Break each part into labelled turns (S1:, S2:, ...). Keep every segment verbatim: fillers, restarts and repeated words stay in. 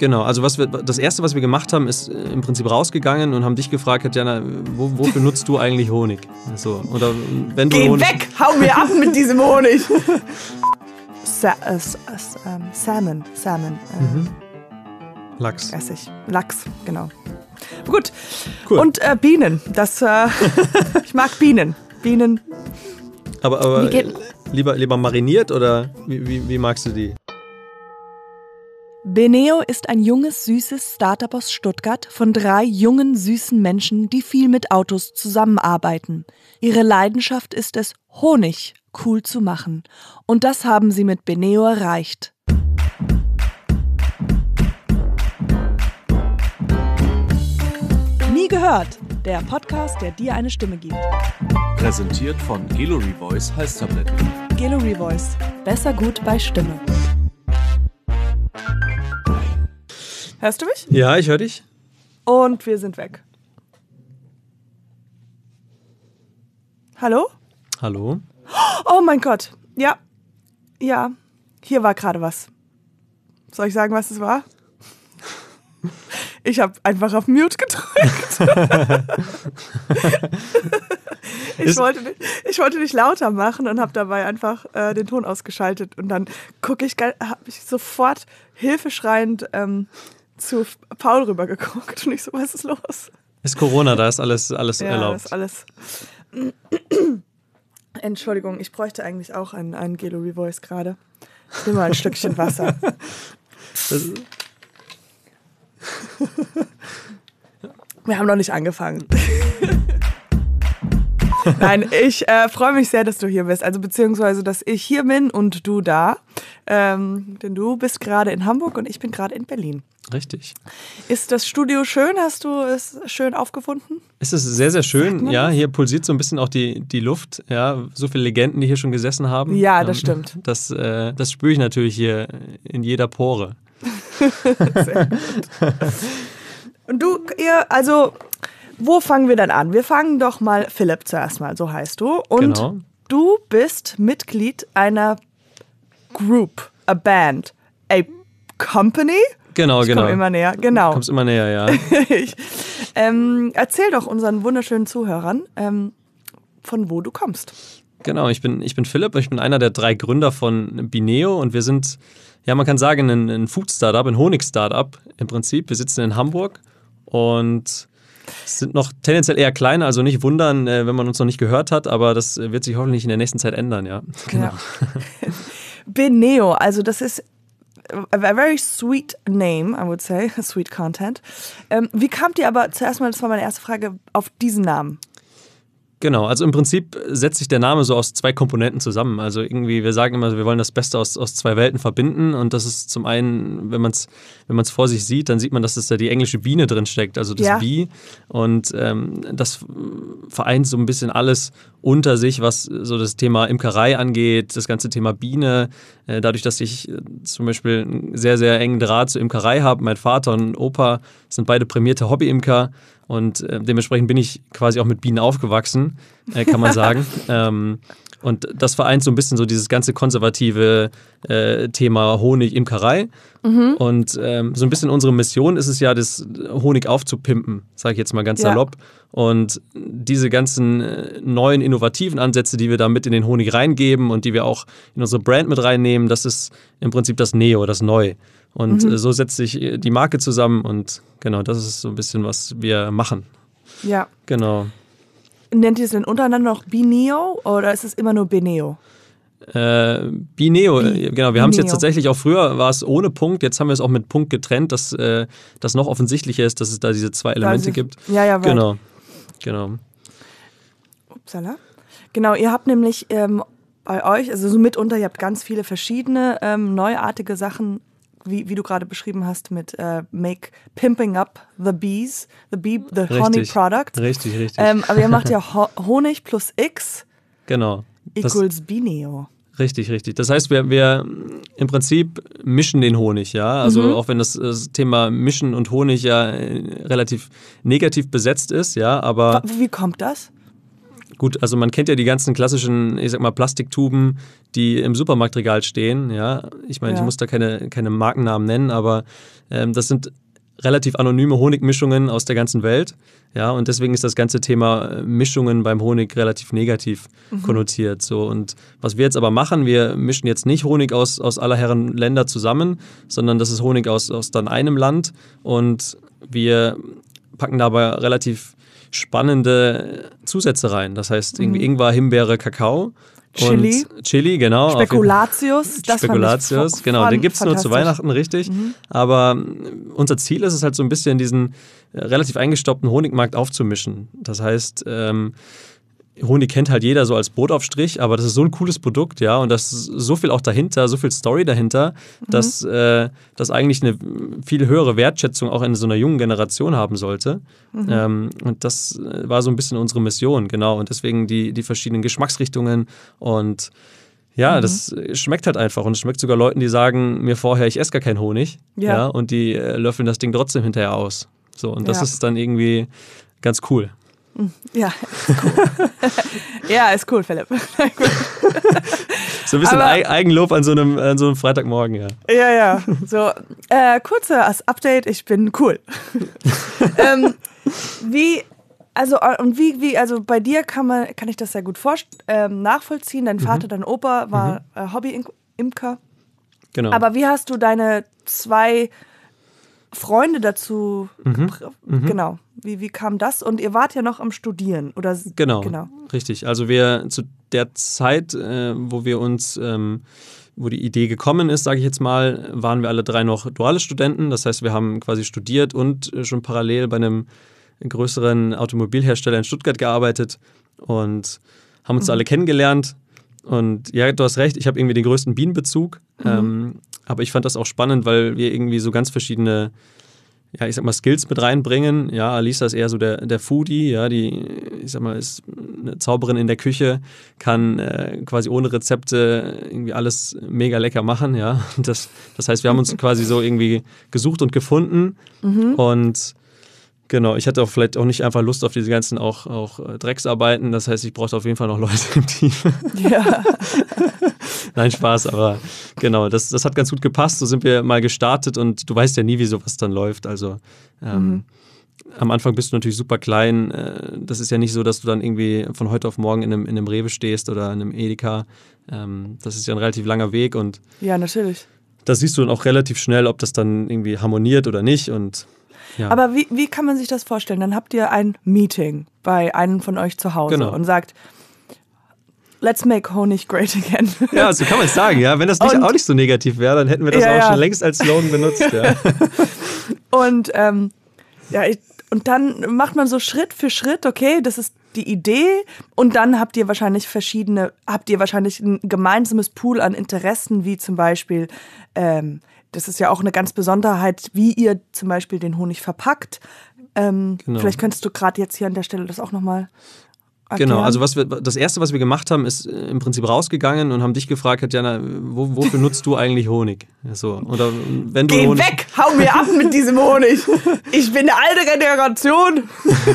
S1: Genau, also was wir, das Erste, was wir gemacht haben, ist im Prinzip rausgegangen und haben dich gefragt, Katjana, wo, wofür nutzt du eigentlich Honig? So, oder wenn du
S2: Geh
S1: Honig
S2: weg, hau mir ab mit diesem Honig. Sa äh, ähm, Salmon, Salmon. Ähm,
S1: mhm. Lachs.
S2: Essig. Lachs, genau. Gut.
S1: Cool.
S2: Und äh, Bienen. Das, äh, ich mag Bienen. Bienen.
S1: Aber, aber lieber, lieber mariniert oder wie, wie, wie magst du die?
S2: Beneo ist ein junges, süßes Startup aus Stuttgart von drei jungen, süßen Menschen, die viel mit Autos zusammenarbeiten. Ihre Leidenschaft ist es, Honig cool zu machen. Und das haben sie mit Beneo erreicht. Nie gehört, der Podcast, der dir eine Stimme gibt.
S3: Präsentiert von Gelori Voice Halstabletten.
S2: Gelori Voice. Besser gut bei Stimme. Hörst du mich?
S1: Ja, ich höre dich.
S2: Und wir sind weg. Hallo?
S1: Hallo?
S2: Oh mein Gott. Ja. Ja. Hier war gerade was. Soll ich sagen, was es war? Ich habe einfach auf Mute gedrückt. ich, wollte nicht, ich wollte nicht lauter machen und habe dabei einfach äh, den Ton ausgeschaltet. Und dann gucke ich, habe ich sofort hilfeschreiend ähm, zu Paul rübergeguckt. Und ich so, was ist los?
S1: Ist Corona, da ist alles, alles
S2: ja,
S1: erlaubt.
S2: Das ist alles. Entschuldigung, ich bräuchte eigentlich auch einen, einen Gelori Voice gerade. Ich nehme mal ein Stückchen Wasser.
S1: Das
S2: Wir haben noch nicht angefangen. Nein, ich äh, freue mich sehr, dass du hier bist. Also beziehungsweise, dass ich hier bin und du da. Ähm, denn du bist gerade in Hamburg und ich bin gerade in Berlin.
S1: Richtig.
S2: Ist das Studio schön? Hast du es schön aufgefunden?
S1: Es ist sehr, sehr schön. Ja, hier pulsiert so ein bisschen auch die, die Luft. Ja, so viele Legenden, die hier schon gesessen haben.
S2: Ja, das ähm, stimmt.
S1: Das, äh, das spüre ich natürlich hier in jeder Pore.
S2: Sehr gut. Und du, ihr, also, wo fangen wir dann an? Wir fangen doch mal, Philipp zuerst mal, so heißt du. Und
S1: genau.
S2: Du bist Mitglied einer Group, a Band, a Company?
S1: Genau,
S2: ich
S1: genau.
S2: Komm immer näher, genau.
S1: Du kommst immer näher, ja.
S2: ich, ähm, erzähl doch unseren wunderschönen Zuhörern, ähm, von wo du kommst.
S1: Genau, ich bin, ich bin Philipp, ich bin einer der drei Gründer von Beneo und wir sind, ja, man kann sagen, ein, ein Food-Startup, ein Honig-Startup im Prinzip. Wir sitzen in Hamburg und sind noch tendenziell eher klein, also nicht wundern, wenn man uns noch nicht gehört hat, aber das wird sich hoffentlich in der nächsten Zeit ändern, ja. Genau.
S2: Ja. Beneo, also das ist a very sweet name, I would say, sweet content. Ähm, wie kamt ihr aber, zuerst mal, das war meine erste Frage, auf diesen Namen?
S1: Genau, also im Prinzip setzt sich der Name so aus zwei Komponenten zusammen. Also irgendwie, wir sagen immer, wir wollen das Beste aus, aus zwei Welten verbinden und das ist zum einen, wenn man es wenn man es vor sich sieht, dann sieht man, dass es da die englische Biene drin steckt, also das
S2: ja.
S1: Bee und ähm, das vereint so ein bisschen alles unter sich, was so das Thema Imkerei angeht, das ganze Thema Biene, äh, dadurch, dass ich äh, zum Beispiel einen sehr, sehr engen Draht zur Imkerei habe, mein Vater und Opa sind beide prämierte Hobbyimker. Und äh, dementsprechend bin ich quasi auch mit Bienen aufgewachsen, äh, kann man sagen. ähm, und das vereint so ein bisschen so dieses ganze konservative äh, Thema Honig, Imkerei. Mhm. Und ähm, so ein bisschen unsere Mission ist es ja, das Honig aufzupimpen, sage ich jetzt mal ganz
S2: ja.
S1: salopp. Und diese ganzen äh, neuen, innovativen Ansätze, die wir da mit in den Honig reingeben und die wir auch in unsere Brand mit reinnehmen, das ist im Prinzip das Neo, das Neu. Und mhm. so setzt sich die Marke zusammen und genau, das ist so ein bisschen, was wir machen.
S2: Ja.
S1: Genau.
S2: Nennt ihr es denn untereinander noch Beneo oder ist es immer nur Beneo?
S1: Äh, Beneo,
S2: Bi-
S1: genau. Wir haben es jetzt
S2: Beneo.
S1: tatsächlich auch früher, war es ohne Punkt, jetzt haben wir es auch mit Punkt getrennt, dass äh, das noch offensichtlicher ist, dass es da diese zwei Elemente
S2: Also,
S1: gibt.
S2: Ja, ja, right.
S1: Genau, genau.
S2: Upsala. Genau, ihr habt nämlich ähm, bei euch, also so mitunter, ihr habt ganz viele verschiedene ähm, neuartige Sachen, wie, wie du gerade beschrieben hast, mit äh, Make Pimping Up the Bees, the Bee, the
S1: Richtig.
S2: Honey Product.
S1: Richtig, richtig.
S2: Ähm, aber ihr macht ja Ho- Honig plus X
S1: Genau. Das,
S2: equals Beneo.
S1: richtig, richtig. Das heißt, wir, wir im Prinzip mischen den Honig, ja. Also
S2: Mhm.
S1: auch wenn das, das Thema Mischen und Honig ja äh, relativ negativ besetzt ist, ja, aber
S2: Wa- Wie kommt das?
S1: gut, also man kennt ja die ganzen klassischen, ich sag mal, Plastiktuben, die im Supermarktregal stehen. Ja, ich meine, ja. ich muss da keine, keine Markennamen nennen, aber ähm, das sind relativ anonyme Honigmischungen aus der ganzen Welt. Ja, und deswegen ist das ganze Thema Mischungen beim Honig relativ negativ mhm. konnotiert. So. Und was wir jetzt aber machen, wir mischen jetzt nicht Honig aus, aus aller Herren Länder zusammen, sondern das ist Honig aus, aus dann einem Land. Und wir packen dabei relativ spannende Zusätze rein. Das heißt irgendwie mhm. Ingwer, Himbeere, Kakao.
S2: Chili.
S1: Und Chili, genau.
S2: Spekulatius.
S1: Das Spekulatius, f- genau. Den gibt es nur zu Weihnachten, richtig. Mhm. Aber unser Ziel ist es halt so ein bisschen, diesen relativ eingestaubten Honigmarkt aufzumischen. Das heißt, ähm, Honig kennt halt jeder so als Brotaufstrich, aber das ist so ein cooles Produkt, ja, und da ist so viel auch dahinter, so viel Story dahinter, mhm. dass äh, das eigentlich eine viel höhere Wertschätzung auch in so einer jungen Generation haben sollte. Mhm. Ähm, und das war so ein bisschen unsere Mission, genau. Und deswegen die, die verschiedenen Geschmacksrichtungen und ja, mhm. das schmeckt halt einfach. Und es schmeckt sogar Leuten, die sagen mir vorher, ich esse gar keinen Honig. Ja. ja und die äh, löffeln das Ding trotzdem hinterher aus. So, und das ja. ist dann irgendwie ganz cool.
S2: Ja, ist cool. ja, ist cool, Philipp.
S1: So ein bisschen Aber, Eigenlob an so, einem, an so einem Freitagmorgen, ja.
S2: Ja, ja. So, äh, kurzes Update, ich bin cool. ähm, wie, also, und wie, wie, also bei dir kann man, kann ich das sehr gut vor, ähm, nachvollziehen. Dein Vater, mhm. dein Opa war mhm. äh, Hobby-Imker.
S1: Genau.
S2: Aber wie hast du deine zwei Freunde dazu,
S1: mhm. Mhm.
S2: genau, wie, wie kam das? Und ihr wart ja noch am Studieren, oder?
S1: Genau, genau. Richtig. Also wir zu der Zeit, äh, wo wir uns, ähm, wo die Idee gekommen ist, sage ich jetzt mal, waren wir alle drei noch duale Studenten. Das heißt, wir haben quasi studiert und schon parallel bei einem größeren Automobilhersteller in Stuttgart gearbeitet und haben uns mhm. alle kennengelernt. Und ja, du hast recht, ich habe irgendwie den größten Bienenbezug. Mhm. Ähm, aber ich fand das auch spannend, weil wir irgendwie so ganz verschiedene, ja, ich sag mal, Skills mit reinbringen. Ja, Alisa ist eher so der, der Foodie, ja, die, ich sag mal, ist eine Zauberin in der Küche, kann äh, quasi ohne Rezepte irgendwie alles mega lecker machen, ja. Das, das heißt, wir haben uns quasi so irgendwie gesucht und gefunden mhm. und genau, ich hatte auch vielleicht auch nicht einfach Lust auf diese ganzen auch, auch Drecksarbeiten. Das heißt, ich brauchte auf jeden Fall noch Leute im Team. Ja. Nein, Spaß, aber genau, das, das hat ganz gut gepasst. So sind wir mal gestartet und du weißt ja nie, wie sowas dann läuft. Also ähm, mhm. am Anfang bist du natürlich super klein. Das ist ja nicht so, dass du dann irgendwie von heute auf morgen in einem, in einem Rewe stehst oder in einem Edeka. Ähm, das ist ja ein relativ langer Weg und
S2: ja, natürlich.
S1: Da siehst du dann auch relativ schnell, ob das dann irgendwie harmoniert oder nicht und ja.
S2: Aber wie, wie kann man sich das vorstellen? Dann habt ihr ein Meeting bei einem von euch zu Hause genau. und sagt, let's make Honig great again.
S1: Ja, so kann man es sagen. Ja. Wenn das nicht, auch nicht so negativ wäre, dann hätten wir das ja, auch ja. schon längst als Slogan benutzt. Ja.
S2: Und, ähm, ja, ich, und dann macht man so Schritt für Schritt, okay, das ist die Idee und dann habt ihr wahrscheinlich verschiedene, habt ihr wahrscheinlich ein gemeinsames Pool an Interessen, wie zum Beispiel ähm, das ist ja auch eine ganz Besonderheit, wie ihr zum Beispiel den Honig verpackt. Ähm, genau. Vielleicht könntest du gerade jetzt hier an der Stelle das auch nochmal erklären.
S1: Genau, also was wir, das Erste, was wir gemacht haben, ist im Prinzip rausgegangen und haben dich gefragt, Katjana, wo, wofür nutzt du eigentlich Honig? So, oder wenn du
S2: Geh
S1: Honig
S2: weg, hau mir ab mit diesem Honig. Ich bin eine alte Generation.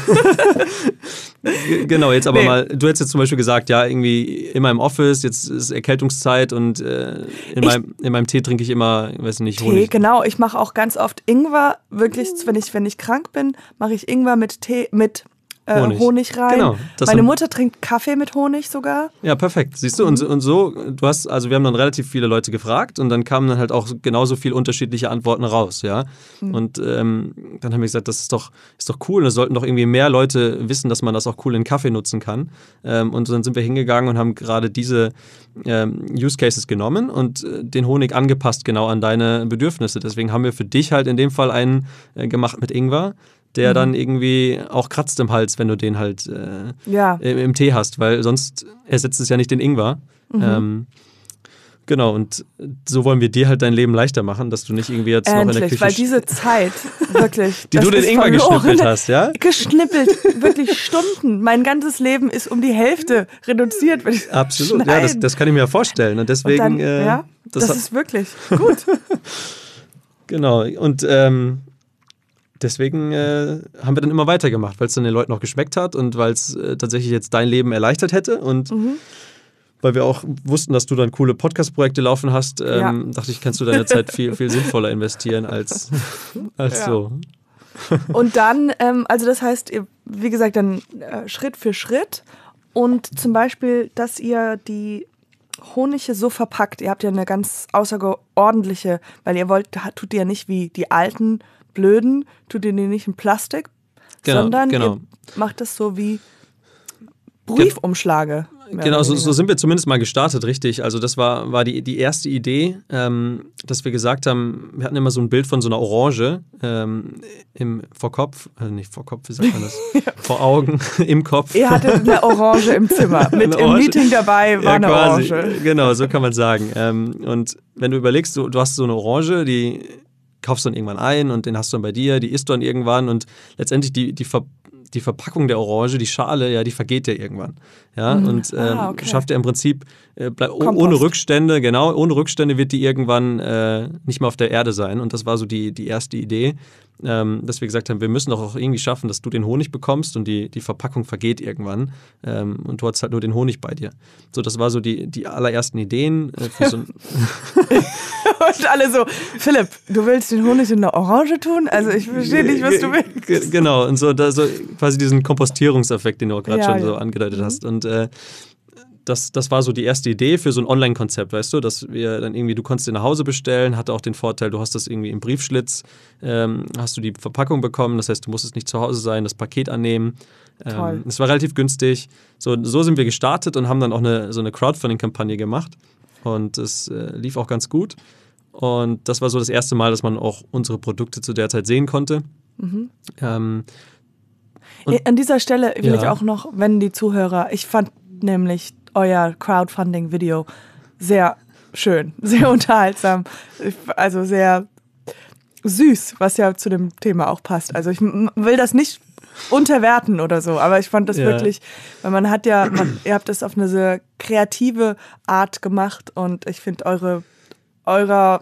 S1: Genau, jetzt aber
S2: nee.
S1: mal, du hättest jetzt zum Beispiel gesagt, ja, irgendwie immer im Office, jetzt ist Erkältungszeit und äh, in, meinem, in meinem Tee trinke ich immer, ich weiß nicht, Honig.
S2: Tee, genau, ich mache auch ganz oft Ingwer, wirklich, wenn ich, wenn ich krank bin, mache ich Ingwer mit Tee, mit Äh, Honig. Honig rein. Genau, Meine Mutter trinkt Kaffee mit Honig sogar.
S1: Ja, perfekt. Siehst du, mhm. und, und so, du hast, also wir haben dann relativ viele Leute gefragt und dann kamen dann halt auch genauso viele unterschiedliche Antworten raus, ja. Mhm. Und ähm, dann haben wir gesagt, das ist doch, ist doch cool. Es sollten doch irgendwie mehr Leute wissen, dass man das auch cool in Kaffee nutzen kann. Ähm, und dann sind wir hingegangen und haben gerade diese ähm, Use Cases genommen und äh, den Honig angepasst genau an deine Bedürfnisse. Deswegen haben wir für dich halt in dem Fall einen äh, gemacht mit Ingwer, der mhm. dann irgendwie auch kratzt im Hals, wenn du den halt äh,
S2: ja.
S1: im, im Tee hast, weil sonst ersetzt es ja nicht den Ingwer. Mhm. Ähm, genau, und so wollen wir dir halt dein Leben leichter machen, dass du nicht irgendwie jetzt
S2: Endlich,
S1: noch in der Küche...
S2: weil diese Zeit, wirklich...
S1: die du den Ingwer geschnippelt hast, ja?
S2: Geschnippelt, wirklich Stunden. Mein ganzes Leben ist um die Hälfte reduziert. Wenn ich
S1: Absolut, ja, das, das kann ich mir ja vorstellen. Und deswegen...
S2: Und dann,
S1: äh,
S2: ja, das, das ist wirklich gut.
S1: Genau, und... Ähm, deswegen äh, haben wir dann immer weitergemacht, weil es dann den Leuten auch geschmeckt hat und weil es äh, tatsächlich jetzt dein Leben erleichtert hätte und mhm. weil wir auch wussten, dass du dann coole Podcast-Projekte laufen hast, ähm, ja. dachte ich, kannst du deine Zeit viel, viel sinnvoller investieren als, als ja. so.
S2: Und dann, ähm, also das heißt, wie gesagt, dann äh, Schritt für Schritt und zum Beispiel, dass ihr die Honige so verpackt, ihr habt ja eine ganz außerordentliche, weil ihr wollt, tut ihr ja nicht wie die alten Blöden, tut ihr die nicht in Plastik,
S1: genau,
S2: sondern
S1: genau.
S2: ihr macht das so wie Briefumschläge.
S1: Genau, so, so sind wir zumindest mal gestartet, richtig. Also das war, war die, die erste Idee, ähm, dass wir gesagt haben, wir hatten immer so ein Bild von so einer Orange ähm, im, vor Kopf, äh, nicht vor Kopf, wie sagt man das? ja. Vor Augen, im Kopf.
S2: Ihr hattet eine Orange im Zimmer, mit im Meeting dabei war ja, eine
S1: quasi.
S2: Orange.
S1: Genau, so kann man sagen. Ähm, und wenn du überlegst, du, du hast so eine Orange, die kaufst du dann irgendwann ein und den hast du dann bei dir, die isst du dann irgendwann und letztendlich die, die Ver die Verpackung der Orange, die Schale, ja, die vergeht ja irgendwann. Ja, mhm. und ähm, ah, okay. schafft ja im Prinzip äh, bleib, ohne Rückstände, genau, ohne Rückstände wird die irgendwann äh, nicht mehr auf der Erde sein. Und das war so die, die erste Idee, ähm, dass wir gesagt haben, wir müssen doch auch irgendwie schaffen, dass du den Honig bekommst und die, die Verpackung vergeht irgendwann. Ähm, und du hast halt nur den Honig bei dir. So, das war so die, die allerersten Ideen. Äh, für so ein
S2: und alle so, Philipp, du willst den Honig in eine Orange tun? Also ich verstehe nicht, was du willst.
S1: Genau, und so, da, so quasi diesen Kompostierungseffekt, den du auch gerade ja, schon ja. so angedeutet mhm. hast. Und äh, das, das war so die erste Idee für so ein Online-Konzept, weißt du, dass wir dann irgendwie, du konntest den nach Hause bestellen, hatte auch den Vorteil, du hast das irgendwie im Briefschlitz, ähm, hast du die Verpackung bekommen, das heißt, du musstest nicht zu Hause sein, das Paket annehmen. Ähm, es war relativ günstig. So, so sind wir gestartet und haben dann auch eine, so eine Crowdfunding-Kampagne gemacht und es äh, lief auch ganz gut. Und das war so das erste Mal, dass man auch unsere Produkte zu der Zeit sehen konnte. Mhm. Ähm,
S2: An dieser Stelle will ja. ich auch noch, wenn die Zuhörer, ich fand nämlich euer Crowdfunding-Video sehr schön, sehr unterhaltsam, also sehr süß, was ja zu dem Thema auch passt. Also ich will das nicht unterwerten oder so, aber ich fand das ja. wirklich, weil man hat ja, man, ihr habt das auf eine sehr kreative Art gemacht und ich finde eure, eure,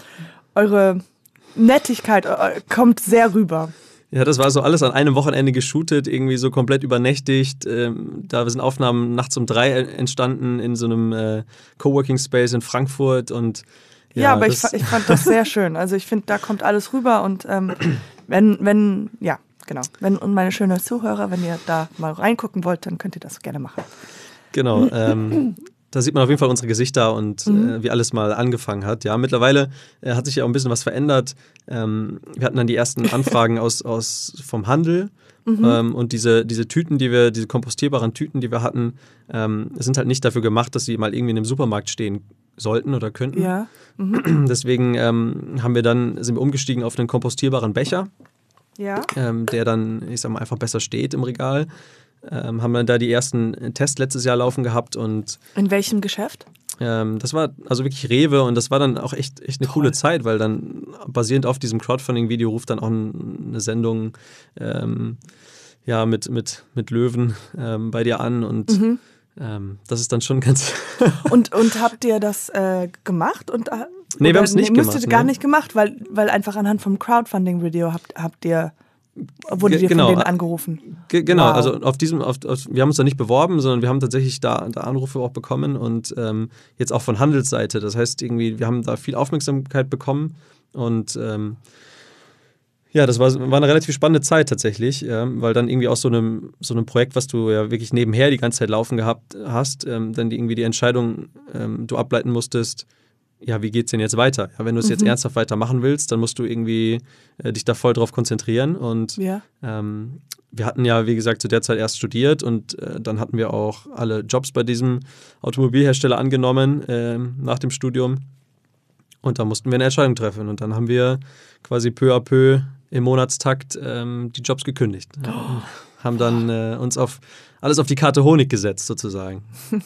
S2: eure Nettigkeit kommt sehr rüber.
S1: Ja, das war so alles an einem Wochenende geshootet, irgendwie so komplett übernächtigt. Ähm, da sind Aufnahmen nachts um drei entstanden in so einem äh, Coworking Space in Frankfurt. Und ja,
S2: ja aber ich, ich fand das sehr schön. Also ich finde, da kommt alles rüber und ähm, wenn, wenn, ja, genau. Wenn, und meine schönen Zuhörer, wenn ihr da mal reingucken wollt, dann könnt ihr das gerne machen.
S1: Genau, ähm, da sieht man auf jeden Fall unsere Gesichter und mhm. äh, wie alles mal angefangen hat. Ja, mittlerweile äh, hat sich ja auch ein bisschen was verändert. Ähm, wir hatten dann die ersten Anfragen aus, aus vom Handel mhm. ähm, und diese, diese Tüten, die wir, diese kompostierbaren Tüten, die wir hatten, ähm, sind halt nicht dafür gemacht, dass sie mal irgendwie in einem Supermarkt stehen sollten oder könnten.
S2: Ja. Mhm.
S1: Deswegen ähm, haben wir dann, sind wir umgestiegen auf einen kompostierbaren Becher,
S2: ja.
S1: ähm, der dann, ich sag mal, einfach besser steht im Regal. Ähm, haben wir da die ersten Tests letztes Jahr laufen gehabt und
S2: in welchem Geschäft?
S1: Ähm, das war also wirklich Rewe und das war dann auch echt, echt eine Toll. coole Zeit, weil dann basierend auf diesem Crowdfunding-Video ruft dann auch eine Sendung ähm, ja, mit, mit, mit Löwen ähm, bei dir an und mhm. ähm, das ist dann schon ganz...
S2: und, und habt ihr das äh, gemacht? Und, äh,
S1: nee, wir haben es nicht
S2: nee,
S1: gemacht.
S2: Müsstet gar nee. nicht gemacht, weil, weil einfach anhand vom Crowdfunding-Video habt, habt ihr... Wurde dir
S1: genau.
S2: von denen angerufen?
S1: Ge- genau,
S2: wow.
S1: also auf diesem, auf, auf, wir haben uns da nicht beworben, sondern wir haben tatsächlich da, da Anrufe auch bekommen und ähm, jetzt auch von Handelsseite. Das heißt, irgendwie, wir haben da viel Aufmerksamkeit bekommen und ähm, ja, das war, war eine relativ spannende Zeit tatsächlich, ja, weil dann irgendwie aus so einem, so einem Projekt, was du ja wirklich nebenher die ganze Zeit laufen gehabt hast, ähm, dann die, irgendwie die Entscheidung ähm, du ableiten musstest, ja, wie geht's denn jetzt weiter? Ja, wenn du es jetzt mhm. ernsthaft weitermachen willst, dann musst du irgendwie äh, dich da voll drauf konzentrieren. Und
S2: ja.
S1: ähm, wir hatten ja, wie gesagt, zu der Zeit erst studiert und äh, dann hatten wir auch alle Jobs bei diesem Automobilhersteller angenommen äh, nach dem Studium. Und da mussten wir eine Entscheidung treffen. Und dann haben wir quasi peu à peu im Monatstakt ähm, die Jobs gekündigt. Oh. Ja, haben dann äh, uns auf alles auf die Karte Honig gesetzt, sozusagen.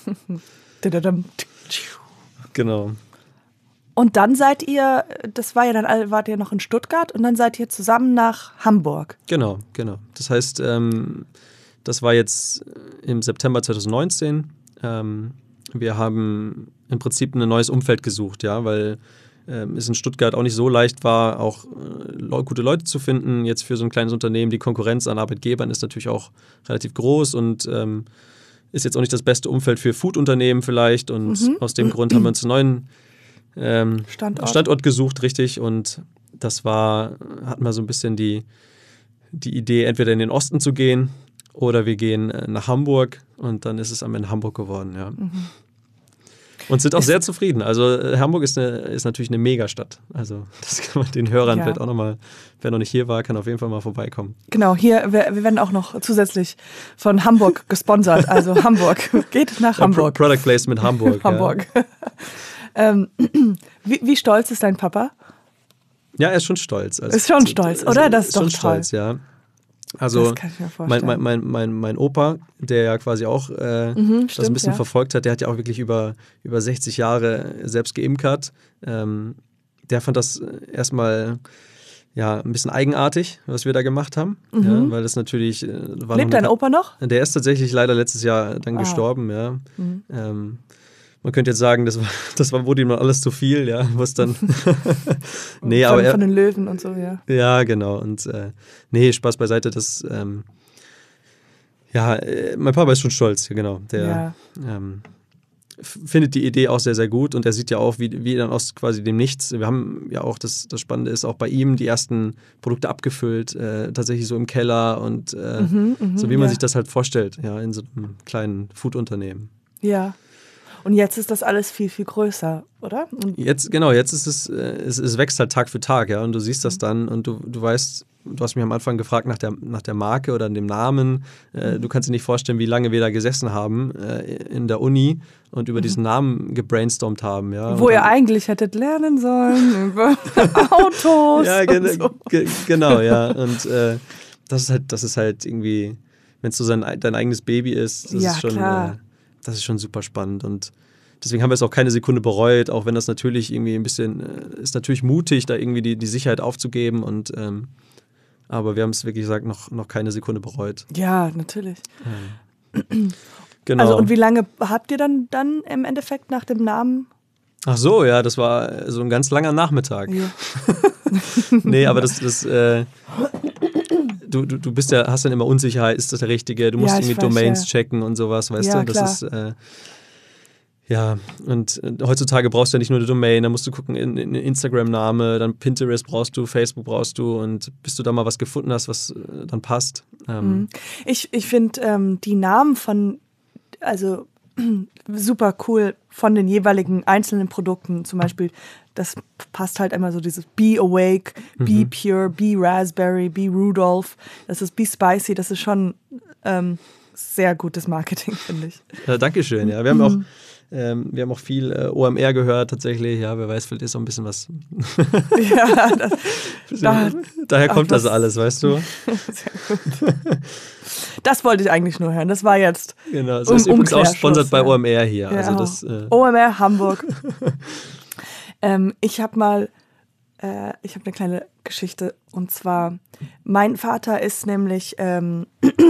S1: Genau.
S2: Und dann seid ihr, das war ja dann, wart ihr noch in Stuttgart und dann seid ihr zusammen nach Hamburg.
S1: Genau, genau. Das heißt, ähm, das war jetzt im September zwanzig neunzehn. Ähm, wir haben im Prinzip ein neues Umfeld gesucht, ja, weil ähm, es in Stuttgart auch nicht so leicht war, auch äh, gute Leute zu finden. Jetzt für so ein kleines Unternehmen, die Konkurrenz an Arbeitgebern ist natürlich auch relativ groß und ähm, ist jetzt auch nicht das beste Umfeld für Food-Unternehmen vielleicht. Und mhm. aus dem Grund haben wir uns einen neuen ähm,
S2: Standort.
S1: Standort gesucht, richtig. Und das war, hatten wir so ein bisschen die, die Idee, entweder in den Osten zu gehen oder wir gehen äh, nach Hamburg. Und dann ist es am Ende Hamburg geworden, ja. Mhm. Und sind auch sehr zufrieden. Also äh, Hamburg ist, eine, ist natürlich eine Megastadt. Also das kann man den Hörern ja. vielleicht auch nochmal, wer noch nicht hier war, kann auf jeden Fall mal vorbeikommen.
S2: Genau, hier, wir, wir werden auch noch zusätzlich von Hamburg gesponsert. Also Hamburg, geht nach Hamburg.
S1: Pro- Product Placement Hamburg.
S2: Hamburg. Ja. ähm, wie, wie stolz ist dein Papa?
S1: Ja, er ist schon stolz. Also,
S2: ist schon stolz,
S1: also,
S2: oder? Das ist,
S1: ist
S2: doch
S1: schon
S2: toll.
S1: Stolz, ja. Also mein, mein, mein, mein, mein Opa, der ja quasi auch äh,
S2: mhm,
S1: das
S2: stimmt,
S1: ein bisschen
S2: ja.
S1: verfolgt hat, der hat ja auch wirklich über, über sechzig Jahre selbst geimkert. Ähm, der fand das erstmal ja, ein bisschen eigenartig, was wir da gemacht haben. Mhm. Ja, weil das natürlich... Äh, war
S2: Lebt dein
S1: eine,
S2: Opa noch?
S1: Der ist tatsächlich leider letztes Jahr dann ah. gestorben, ja. Mhm. Ähm, Man könnte jetzt sagen, das war, das war, wurde ihm alles zu viel, ja, was dann. nee,
S2: von,
S1: aber er,
S2: von den Löwen und so, ja.
S1: Ja, genau. Und äh, nee, Spaß beiseite, das, ähm, ja, äh, mein Papa ist schon stolz, genau. Der
S2: ja.
S1: ähm, f- findet die Idee auch sehr, sehr gut und er sieht ja auch, wie, wie dann aus quasi dem Nichts, wir haben ja auch, das, das Spannende ist, auch bei ihm die ersten Produkte abgefüllt, äh, tatsächlich so im Keller und äh,
S2: mhm, mh,
S1: so wie man
S2: ja.
S1: sich das halt vorstellt, ja, in so einem kleinen Food-Unternehmen.
S2: Ja. Und jetzt ist das alles viel, viel größer, oder? Und
S1: jetzt, genau, jetzt ist es, es, es wächst halt Tag für Tag, ja, und du siehst das dann und du, du weißt, du hast mich am Anfang gefragt nach der, nach der Marke oder dem Namen. Äh, du kannst dir nicht vorstellen, wie lange wir da gesessen haben äh, in der Uni und über mhm. diesen Namen gebrainstormt haben. Ja.
S2: Wo ihr eigentlich hättet lernen sollen, über Autos.
S1: Ja, gen-
S2: und so.
S1: g- genau, ja. Und äh, das ist halt, das ist halt irgendwie, wenn es so sein, dein eigenes Baby ist, das
S2: ja,
S1: ist schon,
S2: klar.
S1: äh, das ist schon super spannend. Und deswegen haben wir es auch keine Sekunde bereut, auch wenn das natürlich irgendwie ein bisschen, äh, ist natürlich mutig, da irgendwie die, die Sicherheit aufzugeben und ähm, aber wir haben es wirklich gesagt, noch, noch keine Sekunde bereut.
S2: Ja, natürlich.
S1: Ähm, genau.
S2: Also und wie lange habt ihr dann, dann im Endeffekt nach dem Namen?
S1: Ach so, ja, das war so ein ganz langer Nachmittag.
S2: Ja.
S1: nee, aber das, das äh, du, du, du bist ja, hast dann immer Unsicherheit, ist das der Richtige? Du musst
S2: ja,
S1: irgendwie
S2: weiß,
S1: Domains
S2: ja.
S1: checken und sowas, weißt
S2: ja,
S1: du? Das
S2: klar.
S1: ist äh, ja, und äh, heutzutage brauchst du ja nicht nur eine Domain, da musst du gucken, in, in Instagram-Name, dann Pinterest brauchst du, Facebook brauchst du und bis du da mal was gefunden hast, was äh, dann passt. Ähm,
S2: ich ich finde ähm, die Namen von, also super cool von den jeweiligen einzelnen Produkten, zum Beispiel, das passt halt immer so dieses Be Awake, Be
S1: mhm.
S2: Pure, Be Raspberry, Be Rudolph, das ist Be Spicy, das ist schon ähm, sehr gutes Marketing, finde ich.
S1: Ja, Dankeschön, ja. Wir haben auch Ähm, wir haben auch viel äh, O M R gehört tatsächlich, ja, wer weiß, vielleicht ist auch ein bisschen was.
S2: ja, das,
S1: da, daher kommt
S2: ach,
S1: das alles, weißt du?
S2: Sehr gut. Das wollte ich eigentlich nur hören, das war jetzt
S1: Genau, das um, ist übrigens auch sponsert bei
S2: ja.
S1: O M R hier.
S2: Ja,
S1: also das, äh
S2: O M R Hamburg. ähm, ich habe mal, äh, ich habe eine kleine Geschichte und zwar, mein Vater ist nämlich, ähm,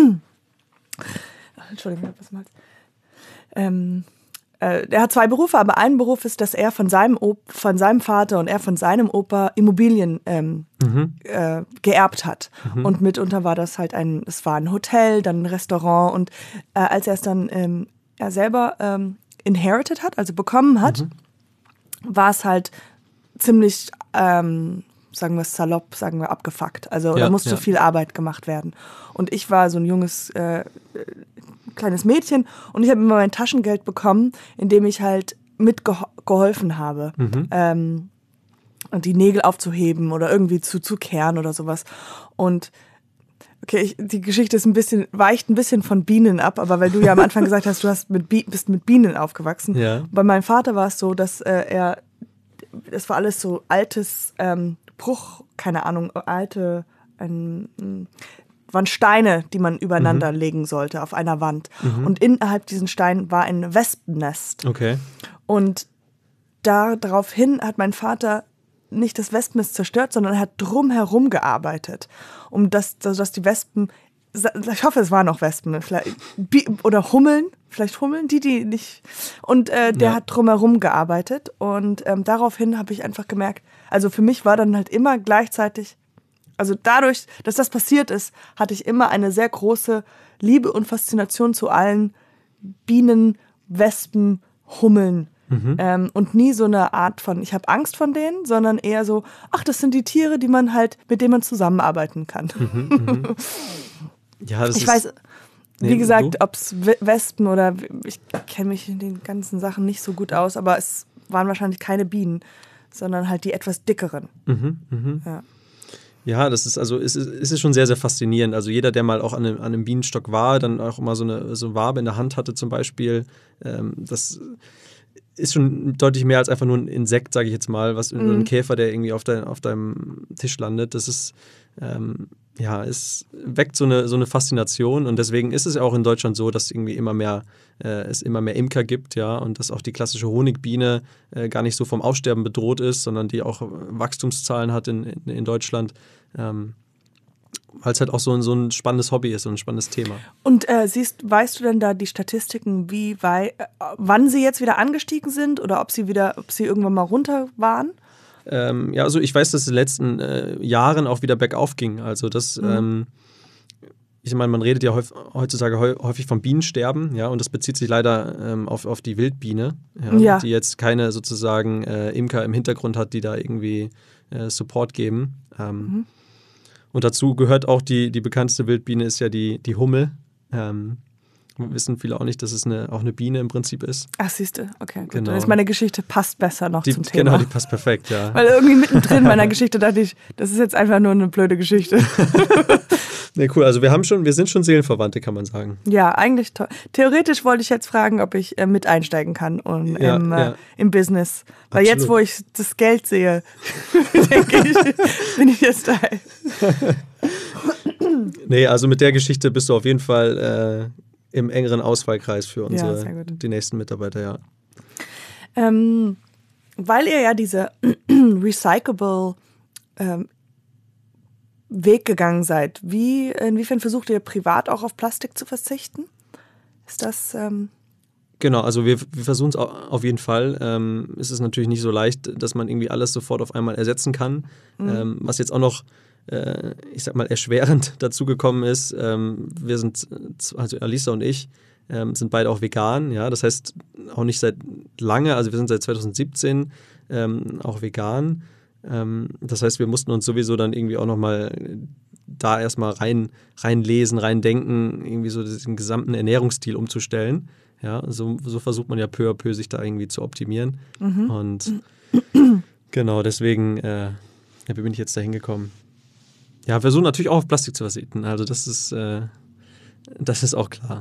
S2: Entschuldigung, was mal's? Ähm, Er hat zwei Berufe, aber ein Beruf ist, dass er von seinem, Op- von seinem Vater und er von seinem Opa Immobilien ähm, mhm. äh, geerbt hat. Mhm. Und mitunter war das halt ein, es war ein Hotel, dann ein Restaurant. Und äh, als er es dann ähm, er selber ähm, inherited hat, also bekommen hat, mhm. war es halt ziemlich, ähm, sagen wir es salopp, sagen wir abgefuckt. Also ja, da musste ja. viel Arbeit gemacht werden. Und ich war so ein junges äh, kleines Mädchen und ich habe immer mein Taschengeld bekommen, indem ich halt mitgeholfen habe, mhm. ähm, die Nägel aufzuheben oder irgendwie zu, zu kehren oder sowas. Und okay, ich, die Geschichte ist ein bisschen, weicht ein bisschen von Bienen ab, aber weil du ja am Anfang gesagt hast, du hast mit Bi- bist mit Bienen aufgewachsen. Ja. Bei meinem Vater war es so, dass äh, er, das war alles so altes ähm, Bruch, keine Ahnung, alte, ein, ein waren Steine, die man übereinander mhm. legen sollte auf einer Wand. Mhm. Und innerhalb diesen Steinen war ein Wespennest.
S1: Okay.
S2: Und daraufhin hat mein Vater nicht das Wespennest zerstört, sondern er hat drumherum gearbeitet, um das, dass die Wespen ich hoffe, es waren auch Wespen, vielleicht, oder Hummeln, vielleicht Hummeln, die, die nicht. Und äh, der ja. hat drumherum gearbeitet und ähm, daraufhin habe ich einfach gemerkt, also für mich war dann halt immer gleichzeitig, also dadurch, dass das passiert ist, hatte ich immer eine sehr große Liebe und Faszination zu allen Bienen, Wespen, Hummeln. Mhm. Ähm, und nie so eine Art von, ich habe Angst von denen, sondern eher so, ach, das sind die Tiere, die man halt, mit denen man zusammenarbeiten kann. Mhm, mhm.
S1: Ja, das
S2: ich
S1: ist,
S2: weiß, wie
S1: nee,
S2: gesagt, ob es Wespen oder, ich kenne mich in den ganzen Sachen nicht so gut aus, aber es waren wahrscheinlich keine Bienen, sondern halt die etwas dickeren.
S1: Mhm, mhm.
S2: Ja.
S1: Ja, das ist also es ist, es ist schon sehr, sehr faszinierend. Also jeder, der mal auch an einem, an einem Bienenstock war, dann auch mal so eine, so eine Wabe in der Hand hatte zum Beispiel, ähm, das ist schon deutlich mehr als einfach nur ein Insekt, sage ich jetzt mal, was mhm. ein Käfer, der irgendwie auf, dein, auf deinem Tisch landet. Das ist, ähm, ja, es weckt so eine, so eine Faszination und deswegen ist es ja auch in Deutschland so, dass irgendwie immer mehr, äh, es immer mehr Imker gibt, ja, und dass auch die klassische Honigbiene äh, gar nicht so vom Aussterben bedroht ist, sondern die auch Wachstumszahlen hat in, in, in Deutschland. Ähm, weil es halt auch so ein, so ein spannendes Hobby ist, so ein spannendes Thema.
S2: Und äh, siehst, weißt du denn da die Statistiken, wie wei- äh, wann sie jetzt wieder angestiegen sind oder ob sie wieder, ob sie irgendwann mal runter waren?
S1: Ähm, ja, also ich weiß, dass es in den letzten äh, Jahren auch wieder bergauf ging. Also das, mhm. ähm, ich meine, man redet ja häufig, heutzutage häufig vom Bienensterben, ja, und das bezieht sich leider ähm, auf, auf die Wildbiene, ja, ja. die jetzt keine sozusagen äh, Imker im Hintergrund hat, die da irgendwie äh, Support geben. Ähm, mhm. Und dazu gehört auch die, die bekannteste Wildbiene ist ja die, die Hummel. Ähm, wissen viele auch nicht, dass es eine, auch eine Biene im Prinzip ist.
S2: Ach, siehst du, okay, gut.
S1: Genau.
S2: Dann ist meine Geschichte passt besser noch
S1: die,
S2: zum Thema.
S1: Genau, die passt perfekt, ja.
S2: Weil irgendwie mittendrin meiner Geschichte dachte ich, das ist jetzt einfach nur eine blöde Geschichte.
S1: Nee, cool, also wir haben schon, wir sind schon Seelenverwandte, kann man sagen.
S2: Ja, eigentlich toll. Theoretisch wollte ich jetzt fragen, ob ich äh, mit einsteigen kann und,
S1: ja,
S2: im, äh,
S1: ja.
S2: im Business. Weil
S1: Absolut.
S2: Jetzt, wo ich das Geld sehe, denke ich, bin ich jetzt da.
S1: Nee, also mit der Geschichte bist du auf jeden Fall äh, im engeren Auswahlkreis für unsere,
S2: ja,
S1: die nächsten Mitarbeiter, ja.
S2: Ähm, weil ihr ja diese recyclable ähm, Weg gegangen seid, wie, inwiefern versucht ihr privat auch auf Plastik zu verzichten? Ist das... Ähm
S1: Genau, also wir, wir versuchen es auf jeden Fall. Ähm, es ist natürlich nicht so leicht, dass man irgendwie alles sofort auf einmal ersetzen kann. Mhm. Ähm, was jetzt auch noch, äh, ich sag mal, erschwerend dazu gekommen ist, ähm, wir sind, also Alisa und ich, ähm, sind beide auch vegan, ja, das heißt auch nicht seit lange, also wir sind seit zwanzig siebzehn ähm, auch vegan. Ähm, das heißt, wir mussten uns sowieso dann irgendwie auch nochmal da erstmal rein, reinlesen, reindenken, irgendwie so diesen gesamten Ernährungsstil umzustellen. Ja, so, so versucht man ja peu à peu sich da irgendwie zu optimieren. Mhm. Und genau, deswegen äh, ja, wie bin ich jetzt da hingekommen? Ja, versuchen natürlich auch auf Plastik zu verzichten. Also das ist, äh, das ist auch klar.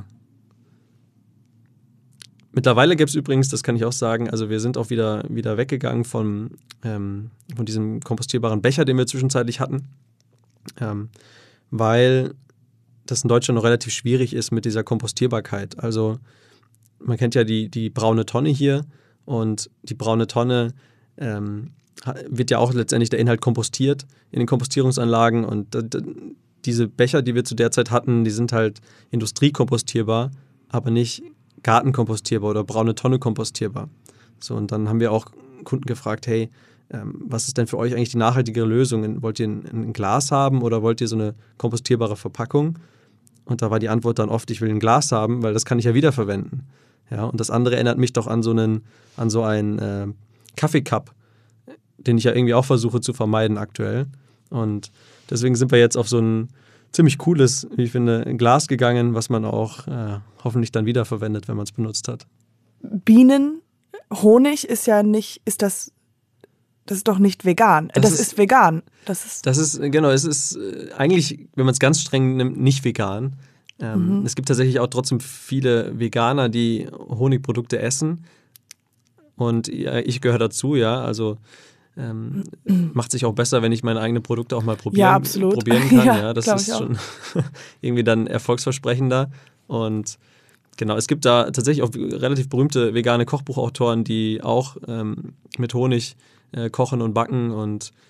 S1: Mittlerweile gibt es übrigens, das kann ich auch sagen, also wir sind auch wieder, wieder weggegangen von, ähm, von diesem kompostierbaren Becher, den wir zwischenzeitlich hatten, ähm, weil das in Deutschland noch relativ schwierig ist mit dieser Kompostierbarkeit. Also man kennt ja die, die braune Tonne hier und die braune Tonne ähm, wird ja auch letztendlich der Inhalt kompostiert in den Kompostierungsanlagen und d- d- diese Becher, die wir zu der Zeit hatten, die sind halt industriekompostierbar, aber nicht gartenkompostierbar oder braune Tonne kompostierbar. So, und dann haben wir auch Kunden gefragt, hey, ähm, was ist denn für euch eigentlich die nachhaltigere Lösung? Wollt ihr ein, ein Glas haben oder wollt ihr so eine kompostierbare Verpackung? Und da war die Antwort dann oft, ich will ein Glas haben, weil das kann ich ja wiederverwenden. Ja, und das andere erinnert mich doch an so einen, an so einen äh, Kaffeecup, den ich ja irgendwie auch versuche zu vermeiden aktuell. Und deswegen sind wir jetzt auf so ein ziemlich cooles, wie ich finde, Glas gegangen, was man auch äh, hoffentlich dann wiederverwendet, wenn man es benutzt hat.
S2: Bienen, Honig ist ja nicht, ist das, das ist doch nicht vegan. Das, das ist, ist vegan. Das ist,
S1: das ist, genau, es ist äh, eigentlich, wenn man es ganz streng nimmt, nicht vegan. Ähm, mhm. Es gibt tatsächlich auch trotzdem viele Veganer, die Honigprodukte essen. Und ja, ich gehöre dazu, ja, also Ähm, macht sich auch besser, wenn ich meine eigenen Produkte auch mal probieren,
S2: ja, absolut.
S1: probieren kann.
S2: Ja,
S1: ja, das ist schon irgendwie dann erfolgsversprechender. Und genau, es gibt da tatsächlich auch relativ berühmte vegane Kochbuchautoren, die auch ähm, mit Honig äh, kochen und backen. Und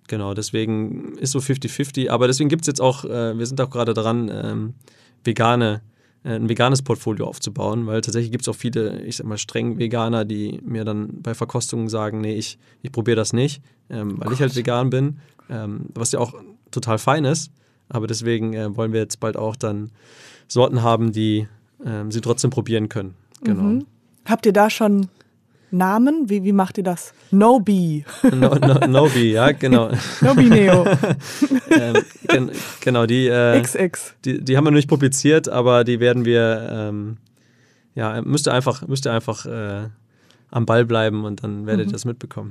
S1: Genau, deswegen ist so fifty fifty. Aber deswegen gibt es jetzt auch, äh, wir sind auch gerade dran, ähm, vegane, äh, ein veganes Portfolio aufzubauen, weil tatsächlich gibt es auch viele, ich sag mal, streng Veganer, die mir dann bei Verkostungen sagen, nee, ich, ich probiere das nicht, ähm, weil
S2: Oh
S1: ich halt
S2: Gott.
S1: vegan bin, ähm, was ja auch total fein ist. Aber deswegen äh, wollen wir jetzt bald auch dann Sorten haben, die ähm, sie trotzdem probieren können. Genau.
S2: Mhm. Habt ihr da schon Namen? Wie, wie macht ihr das? No-Bee.
S1: No, no, Nobi, ja, genau.
S2: No-Bee-Neo.
S1: ähm, gen, genau, die, äh,
S2: X X.
S1: die, die haben wir noch nicht publiziert, aber die werden wir, ähm, ja, müsst ihr einfach, müsst ihr einfach äh, am Ball bleiben und dann werdet ihr
S2: Mhm.
S1: das mitbekommen.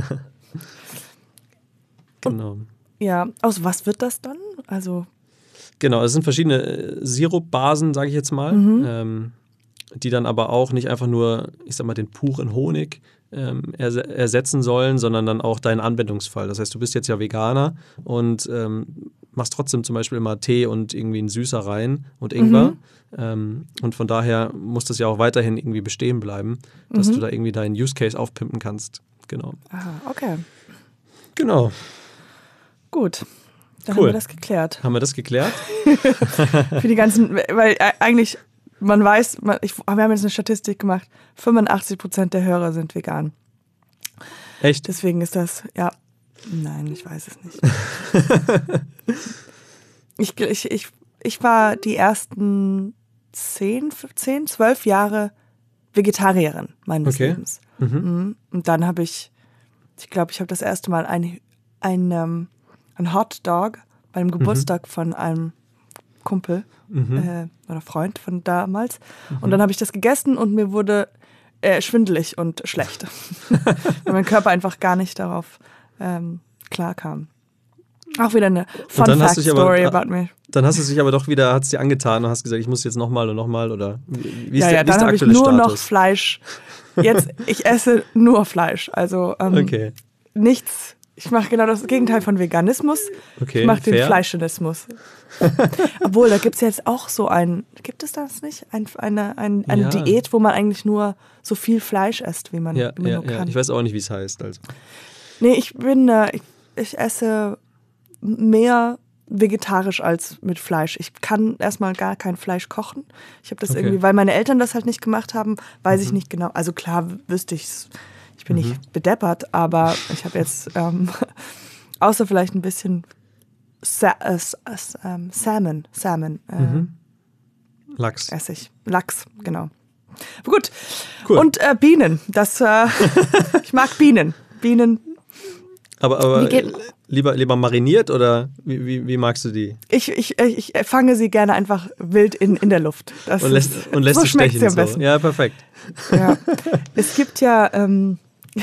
S1: Genau.
S2: Ja, aus was wird das dann? Also,
S1: Genau, es sind verschiedene äh, Sirupbasen, sage ich jetzt mal,
S2: Mhm.
S1: ähm, die dann aber auch nicht einfach nur, ich sag mal, den puren Honig ähm, erse- ersetzen sollen, sondern dann auch deinen Anwendungsfall. Das heißt, du bist jetzt ja Veganer und ähm, machst trotzdem zum Beispiel immer Tee und irgendwie einen Süßer rein und Ingwer.
S2: Mhm.
S1: Ähm, und von daher muss das ja auch weiterhin irgendwie bestehen bleiben, dass
S2: Mhm.
S1: du da irgendwie deinen Use Case aufpimpen kannst. Genau.
S2: aha, okay.
S1: Genau.
S2: Gut. Dann
S1: Cool.
S2: haben wir das geklärt.
S1: Haben wir das geklärt?
S2: Für die ganzen, weil äh, eigentlich, man weiß, man, ich, wir haben jetzt eine Statistik gemacht, fünfundachtzig Prozent der Hörer sind vegan.
S1: Echt?
S2: Deswegen ist das, ja, nein, ich weiß es nicht. ich, ich, ich, ich war die ersten zehn, zehn, zwölf Jahre Vegetarierin meines
S1: Okay.
S2: Lebens.
S1: Mhm.
S2: Mhm. Und dann habe ich, ich glaube, ich habe das erste Mal ein, ein, ähm, ein Hot Dog bei einem Geburtstag von einem Kumpel
S1: Mhm.
S2: äh, oder Freund von damals. Und dann habe ich das gegessen und mir wurde äh, schwindelig und schlecht. Weil mein Körper einfach gar nicht darauf ähm, klarkam. Auch wieder eine Fun
S1: dann hast
S2: Fact
S1: du dich aber-
S2: Story about me.
S1: Dann hast du es dich aber doch wieder, hat es dir angetan und hast gesagt, ich muss jetzt nochmal und nochmal oder wie, wie ist
S2: Ja,
S1: der,
S2: ja,
S1: wie ist
S2: dann
S1: der
S2: habe ich
S1: aktuelle
S2: nur noch
S1: Status?
S2: Fleisch. Jetzt, ich esse nur Fleisch. Also ähm,
S1: Okay,
S2: nichts. Ich mache genau das Gegenteil von Veganismus.
S1: okay,
S2: Ich mache den
S1: fair.
S2: Fleischenismus. Obwohl, da gibt es jetzt auch so ein, gibt es das nicht? Ein, eine eine, eine
S1: Ja.
S2: Diät, wo man eigentlich nur so viel Fleisch isst, wie man,
S1: Ja,
S2: wie man
S1: ja,
S2: nur
S1: ja.
S2: kann.
S1: Ich weiß auch nicht, wie es heißt. Also.
S2: Nee, ich bin, äh, ich, ich esse mehr vegetarisch als mit Fleisch. Ich kann erstmal gar kein Fleisch kochen. Ich habe das
S1: Okay.
S2: irgendwie, weil meine Eltern das halt nicht gemacht haben, weiß ich
S1: Mhm.
S2: nicht genau. Also klar wüsste ich's. Ich bin
S1: Mhm.
S2: nicht bedeppert, aber ich habe jetzt ähm, außer vielleicht ein bisschen Sa äh, S- S- ähm, Salmon, Salmon äh,
S1: Mhm. Lachs.
S2: esse ich. Lachs, genau. Gut.
S1: Cool.
S2: Und äh, Bienen. Das, äh, ich mag Bienen. Bienen.
S1: Aber, aber
S2: Wie geht-
S1: äh, lieber, lieber mariniert oder wie, wie, wie magst du die?
S2: Ich, ich, ich fange sie gerne einfach wild in, in der Luft. Das
S1: Und lässt,
S2: ist,
S1: und lässt
S2: so
S1: sie
S2: schmeckt
S1: stechen.
S2: sie am
S1: so.
S2: besten.
S1: Ja, perfekt.
S2: Ja. Es gibt ja, ähm,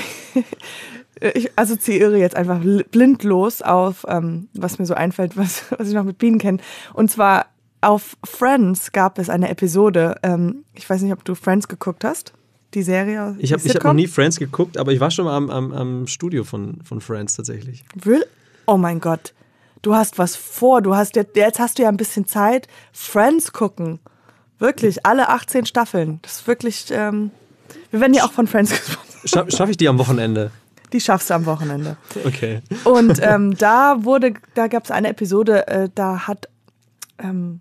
S2: ich assoziiere jetzt einfach blind los auf, ähm, was mir so einfällt, was, was ich noch mit Bienen kenne. Und zwar auf Friends gab es eine Episode, ähm, ich weiß nicht, ob du Friends geguckt hast, die Serie.
S1: Ich habe
S2: die
S1: ich hab
S2: Sitcom?
S1: noch nie Friends geguckt, aber ich war schon mal am, am, am Studio von, von Friends tatsächlich.
S2: Will? Oh mein Gott, du hast was vor. Du hast jetzt, jetzt hast du ja ein bisschen Zeit. Friends gucken. Wirklich, alle achtzehn Staffeln. Das ist wirklich, ähm, wir werden ja auch von Friends gesprochen.
S1: Scha Schaffe ich die am Wochenende?
S2: Die schaffst du am Wochenende.
S1: Okay.
S2: Und ähm, da wurde, da gab es eine Episode, äh, da hat ähm,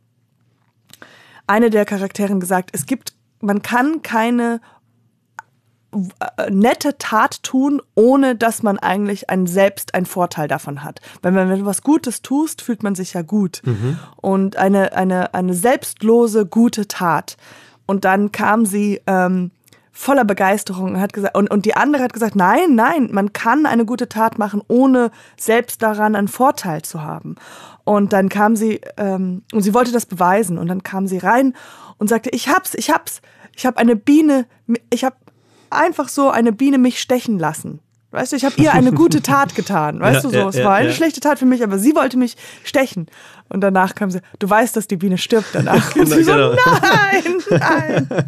S2: eine der Charakteren gesagt, es gibt, man kann keine äh, nette Tat tun, ohne dass man eigentlich ein, selbst einen Vorteil davon hat. Weil wenn, wenn du was Gutes tust, fühlt man sich ja gut.
S1: Mhm.
S2: Und eine, eine, eine selbstlose, gute Tat. Und dann kam sie ähm, voller Begeisterung und hat gesagt, und, und die andere hat gesagt, nein, nein, man kann eine gute Tat machen, ohne selbst daran einen Vorteil zu haben. Und dann kam sie, ähm, und sie wollte das beweisen, und dann kam sie rein und sagte, ich hab's, ich hab's, ich hab eine Biene, ich hab einfach so eine Biene mich stechen lassen. Weißt du, ich habe ihr eine gute Tat getan. Weißt
S1: Ja,
S2: du so,
S1: ja,
S2: es
S1: ja,
S2: war eine
S1: ja.
S2: schlechte Tat für mich, aber sie wollte mich stechen. Und danach kam sie, du weißt, dass die Biene stirbt danach. Und
S1: Genau,
S2: sie so,
S1: genau.
S2: nein, nein.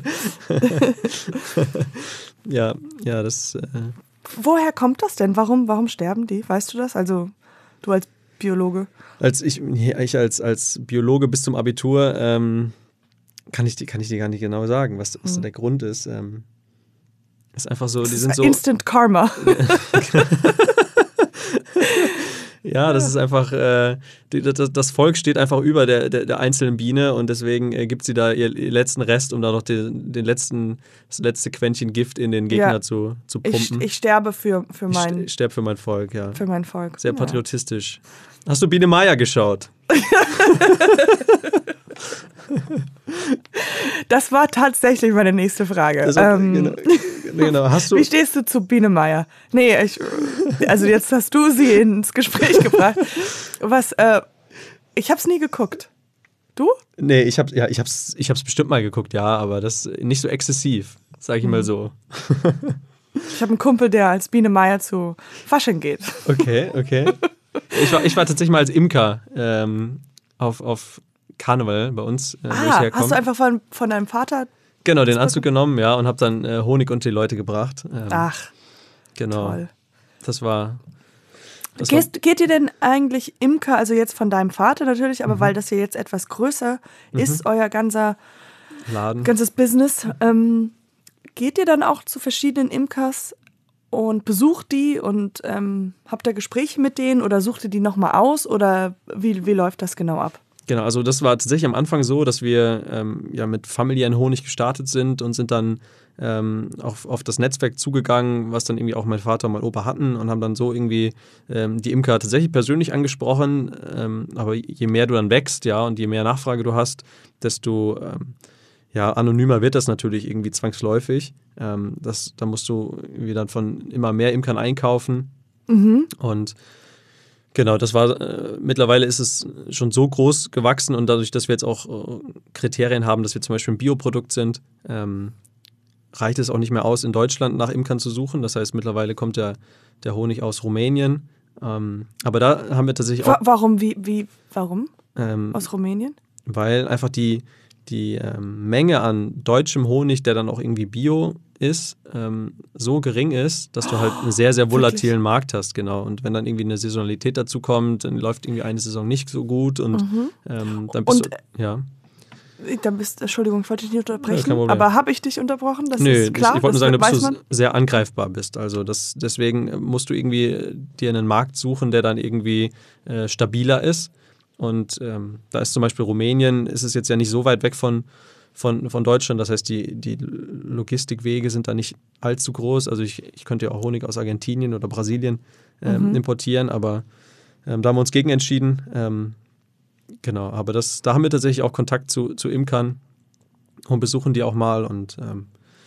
S1: Ja, ja, das. Äh,
S2: Woher kommt das denn? Warum, warum sterben die? Weißt du das? Also, du als Biologe.
S1: als ich, ich als, als Biologe bis zum Abitur ähm, kann, ich die, kann ich dir gar nicht genau sagen, was, was da der Grund ist. Ähm, ist einfach so, die
S2: Das
S1: sind
S2: ist
S1: so.
S2: Instant Karma.
S1: Ja, das ist einfach, äh, die, das, das Volk steht einfach über der, der, der einzelnen Biene und deswegen äh, gibt sie da ihr, ihr letzten Rest, um da noch den, den letzten, das letzte Quäntchen Gift in den Gegner
S2: Ja.
S1: zu, zu pumpen.
S2: Ich, ich sterbe für, für,
S1: Ich
S2: mein,
S1: st- sterb für mein Volk, ja.
S2: für mein Volk.
S1: Sehr
S2: Ja.
S1: patriotistisch. Hast du Biene Meier geschaut?
S2: Das war tatsächlich meine nächste Frage.
S1: Das war,
S2: ähm,
S1: genau, genau. Hast du,
S2: Wie stehst du zu Biene Meier? Nee, ich, also jetzt hast du sie ins Gespräch gebracht. Was, äh, ich hab's nie geguckt. Du?
S1: nee, ich hab's, ja, ich hab's, ich hab's bestimmt mal geguckt, ja, aber das nicht so exzessiv, sag ich mal so.
S2: Ich habe einen Kumpel, der als Biene Meier zu Fasching geht.
S1: Okay, okay. Ich war, ich war tatsächlich mal als Imker ähm, auf, auf Karneval bei uns, äh, wo ich
S2: Ah,
S1: herkomme.
S2: hast du einfach von, von deinem Vater?
S1: Genau, den Anzug genommen, ja, und habe dann äh, Honig unter die Leute gebracht. Ähm,
S2: Ach,
S1: genau.
S2: toll.
S1: Das war. Das
S2: Gehst, geht ihr denn eigentlich Imker, also jetzt von deinem Vater natürlich,
S1: Mhm.
S2: aber weil das hier jetzt etwas größer ist, euer ganzer,
S1: war Laden.
S2: ganzes Business, ähm, geht ihr dann auch zu verschiedenen Imkers und besucht die und ähm, habt ihr Gespräche mit denen oder sucht ihr die nochmal aus oder wie, wie läuft das genau ab?
S1: Genau, also das war tatsächlich am Anfang so, dass wir ähm, ja mit familiären Honig gestartet sind und sind dann ähm, auf, auf das Netzwerk zugegangen, was dann irgendwie auch mein Vater und mein Opa hatten und haben dann so irgendwie ähm, die Imker tatsächlich persönlich angesprochen. Ähm, aber je mehr du dann wächst, ja, und je mehr Nachfrage du hast, desto ähm, ja, anonymer wird das natürlich irgendwie zwangsläufig. Ähm, das, da musst du irgendwie dann von immer mehr Imkern einkaufen.
S2: Mhm.
S1: Und genau, das war, äh, mittlerweile ist es schon so groß gewachsen und dadurch, dass wir jetzt auch äh, Kriterien haben, dass wir zum Beispiel ein Bioprodukt sind, ähm, reicht es auch nicht mehr aus, in Deutschland nach Imkern zu suchen. Das heißt, mittlerweile kommt der, der Honig aus Rumänien. Ähm, aber da haben wir tatsächlich
S2: Wa
S1: auch,
S2: warum, wie, wie, warum?
S1: ähm,
S2: Aus Rumänien?
S1: weil einfach die, die ähm, Menge an deutschem Honig, der dann auch irgendwie Bio ist, ähm, so gering ist, dass du halt einen sehr, sehr volatilen
S2: Wirklich?
S1: Markt hast, genau. Und wenn dann irgendwie eine Saisonalität dazu kommt, dann läuft irgendwie eine Saison nicht so gut und ähm, dann bist
S2: Und,
S1: du, ja.
S2: Da bist, Entschuldigung, ich wollte dich nicht
S1: Ja,
S2: unterbrechen,
S1: kein Problem.
S2: aber habe ich dich unterbrochen? Das
S1: Nö,
S2: ist klar,
S1: ich, ich wollte nur
S2: das
S1: sagen,
S2: weiß
S1: dass
S2: man.
S1: du sehr angreifbar bist. Also das, deswegen musst du irgendwie dir einen Markt suchen, der dann irgendwie äh, stabiler ist. Und ähm, da ist zum Beispiel Rumänien, ist es jetzt ja nicht so weit weg von, von, von Deutschland. Das heißt, die, die Logistikwege sind da nicht allzu groß. Also ich, ich könnte ja auch Honig aus Argentinien oder Brasilien ähm,
S2: Mhm.
S1: importieren, aber ähm, da haben wir uns gegen entschieden. Ähm, genau, aber das, da haben wir tatsächlich auch Kontakt zu, zu Imkern und besuchen die auch mal und ähm,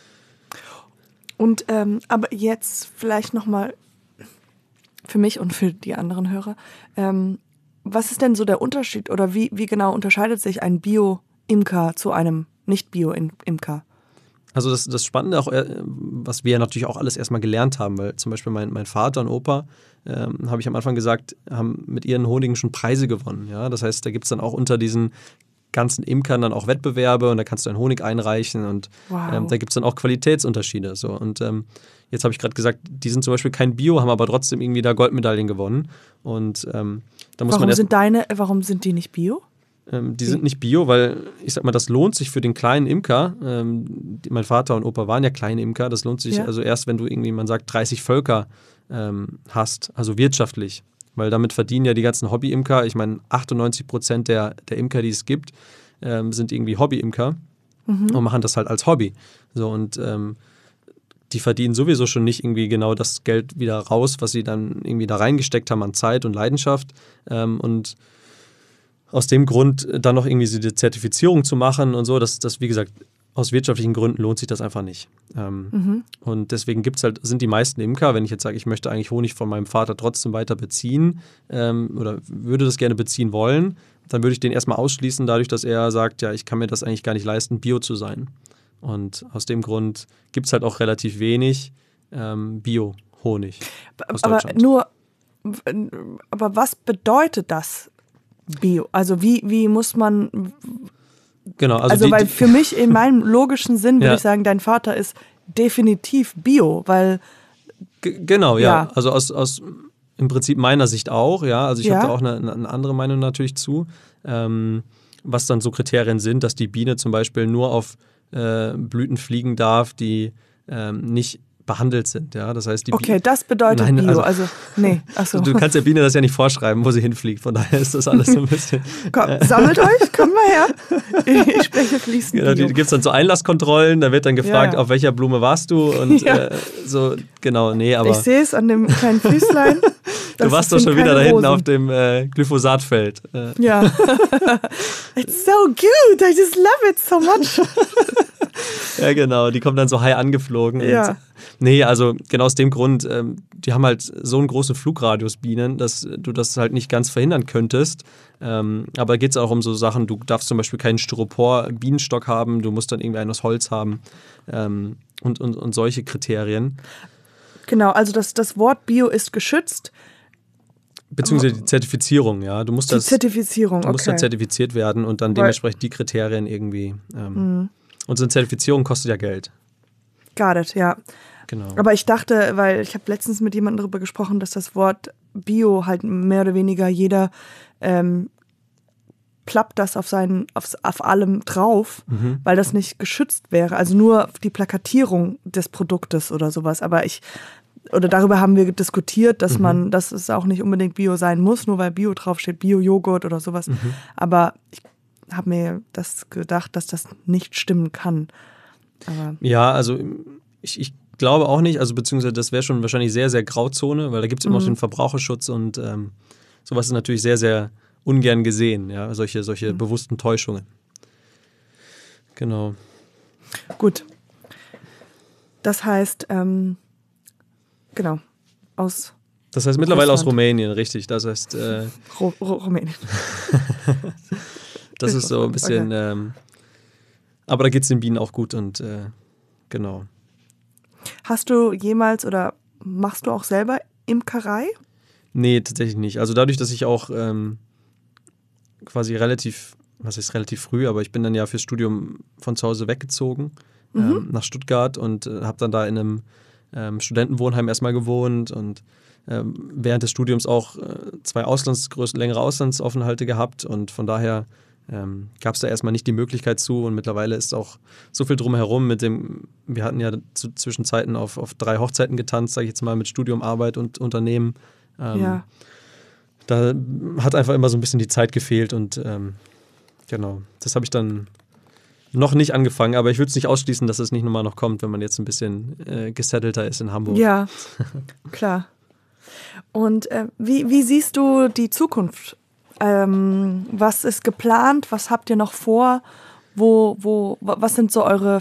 S2: Und ähm, aber jetzt vielleicht nochmal für mich und für die anderen Hörer, ähm, was ist denn so der Unterschied oder wie, wie genau unterscheidet sich ein Bio-Imker zu einem Nicht-Bio-Imker?
S1: Also das, das Spannende auch, äh, was wir ja natürlich auch alles erstmal gelernt haben, weil zum Beispiel mein, mein Vater und Opa, ähm, habe ich am Anfang gesagt, haben mit ihren Honigen schon Preise gewonnen. Ja? Das heißt, da gibt es dann auch unter diesen ganzen Imkern dann auch Wettbewerbe und da kannst du einen Honig einreichen und
S2: Wow.
S1: ähm, da gibt es dann auch Qualitätsunterschiede. So. Und ähm, jetzt habe ich gerade gesagt, die sind zum Beispiel kein Bio, haben aber trotzdem irgendwie da Goldmedaillen gewonnen. Und ähm, da muss man
S2: Warum
S1: erst
S2: sind deine, warum sind die nicht Bio?
S1: Ähm, die sind nicht bio, weil ich sag mal, das lohnt sich für den kleinen Imker. Ähm, die, mein Vater und Opa waren ja kleine Imker. Das lohnt sich
S2: Ja.
S1: also erst, wenn du irgendwie, man sagt, dreißig Völker ähm, hast, also wirtschaftlich. Weil damit verdienen ja die ganzen Hobby-Imker. Ich meine, achtundneunzig Prozent der, der Imker, die es gibt, ähm, sind irgendwie Hobby-Imker und machen das halt als Hobby. So und ähm, die verdienen sowieso schon nicht irgendwie genau das Geld wieder raus, was sie dann irgendwie da reingesteckt haben an Zeit und Leidenschaft. Ähm, und aus dem Grund dann noch irgendwie diese Zertifizierung zu machen und so, das, das wie gesagt, aus wirtschaftlichen Gründen lohnt sich das einfach nicht. Ähm,
S2: Mhm.
S1: Und deswegen gibt's halt, sind die meisten Imker, wenn ich jetzt sage, ich möchte eigentlich Honig von meinem Vater trotzdem weiter beziehen ähm, oder würde das gerne beziehen wollen, dann würde ich den erstmal ausschließen, dadurch, dass er sagt, ja, ich kann mir das eigentlich gar nicht leisten, Bio zu sein. Und aus dem Grund gibt es halt auch relativ wenig ähm, Bio-Honig aus
S2: Aber
S1: Deutschland.
S2: nur, aber was bedeutet das Bio? Also wie, wie muss man,
S1: Genau, also,
S2: also,
S1: die,
S2: weil
S1: die,
S2: für mich in meinem logischen Sinn würde
S1: Ja.
S2: ich sagen, dein Vater ist definitiv Bio, weil
S1: G- Genau, ja.
S2: Ja.
S1: Also aus, aus im Prinzip meiner Sicht auch, ja. Also ich
S2: Ja.
S1: habe da auch eine, eine andere Meinung natürlich zu. Ähm, was dann so Kriterien sind, dass die Biene zum Beispiel nur auf äh, Blüten fliegen darf, die ähm, nicht behandelt sind. Ja? Das heißt, die
S2: okay, das bedeutet
S1: Nein,
S2: Bio.
S1: Also,
S2: also nee, achso.
S1: Du kannst der Biene das ja nicht vorschreiben, wo sie hinfliegt. Von daher ist das alles so ein bisschen...
S2: Komm, sammelt euch, kommt mal her. Ich, ich spreche fließend
S1: Genau,
S2: Bio.
S1: die gibt es dann so Einlasskontrollen, da wird dann gefragt,
S2: Ja, ja.
S1: auf welcher Blume warst du und
S2: Ja.
S1: äh, so, genau, nee, aber
S2: Ich sehe es an dem kleinen Füßlein.
S1: du warst doch
S2: sind
S1: schon wieder
S2: keine
S1: da hinten
S2: Rosen.
S1: auf dem äh, Glyphosatfeld. Äh,
S2: Ja. It's so good, I just love it so much.
S1: ja, genau, die kommen dann so high angeflogen.
S2: Ja.
S1: Und, nee, also genau aus dem Grund, ähm, die haben halt so einen großen Flugradius, Bienen, dass du das halt nicht ganz verhindern könntest. Ähm, aber da geht es auch um so Sachen, du darfst zum Beispiel keinen Styropor-Bienenstock haben, du musst dann irgendwie einen aus Holz haben ähm, und, und, und solche Kriterien.
S2: Genau, also das, das Wort Bio ist geschützt.
S1: Beziehungsweise die Zertifizierung, ja. Du musst
S2: Die
S1: das,
S2: Zertifizierung,
S1: du musst
S2: okay.
S1: dann zertifiziert werden und dann
S2: Weil-
S1: dementsprechend die Kriterien irgendwie. Ähm,
S2: Mhm.
S1: Und so eine Zertifizierung kostet ja Geld.
S2: Got it, ja.
S1: Genau.
S2: Aber ich dachte, weil ich habe letztens mit jemandem darüber gesprochen, dass das Wort Bio halt mehr oder weniger jeder ähm, plappt das auf, seinen, auf, auf allem drauf,
S1: Mhm.
S2: weil das nicht geschützt wäre. Also nur die Plakatierung des Produktes oder sowas. Aber ich, oder darüber haben wir diskutiert, dass
S1: Mhm.
S2: man, dass es auch nicht unbedingt Bio sein muss, nur weil Bio draufsteht, Bio-Joghurt oder sowas.
S1: Mhm.
S2: Aber ich habe mir das gedacht, dass das nicht stimmen kann. Aber
S1: Ja, also ich, ich glaube auch nicht, also beziehungsweise das wäre schon wahrscheinlich sehr, sehr Grauzone, weil da gibt es immer
S2: Mhm.
S1: noch den Verbraucherschutz und ähm, sowas ist natürlich sehr, sehr ungern gesehen, ja, solche, solche
S2: Mhm.
S1: bewussten Täuschungen. Genau.
S2: gut. Das heißt, ähm, genau, aus
S1: Das heißt mittlerweile aus
S2: Russland.
S1: Rumänien, richtig. Das heißt, äh,
S2: Ru Ru Rumänien.
S1: das ist so ein bisschen, ähm, aber da geht es den Bienen auch gut und äh, genau.
S2: Hast du jemals oder machst du auch selber Imkerei?
S1: Nee, tatsächlich nicht. Also dadurch, dass ich auch ähm, quasi relativ, was ist relativ früh, aber ich bin dann ja fürs Studium von zu Hause weggezogen
S2: Mhm.
S1: ähm, nach Stuttgart und äh, habe dann da in einem ähm, Studentenwohnheim erstmal gewohnt und ähm, während des Studiums auch äh, zwei Auslands, größ- längere Auslandsaufenthalte gehabt und von daher ähm, gab es da erstmal nicht die Möglichkeit zu und mittlerweile ist auch so viel drumherum mit dem, wir hatten ja zu Zwischenzeiten auf, auf drei Hochzeiten getanzt, sage ich jetzt mal, mit Studium, Arbeit und Unternehmen. Ähm,
S2: Ja.
S1: Da hat einfach immer so ein bisschen die Zeit gefehlt und ähm, genau, das habe ich dann noch nicht angefangen, aber ich würde es nicht ausschließen, dass es nicht nochmal noch kommt, wenn man jetzt ein bisschen äh, gesettelter ist in Hamburg.
S2: Ja, klar. Und äh, wie, wie siehst du die Zukunft? Ähm, was ist geplant? Was habt ihr noch vor? Wo, wo, wa- was sind so eure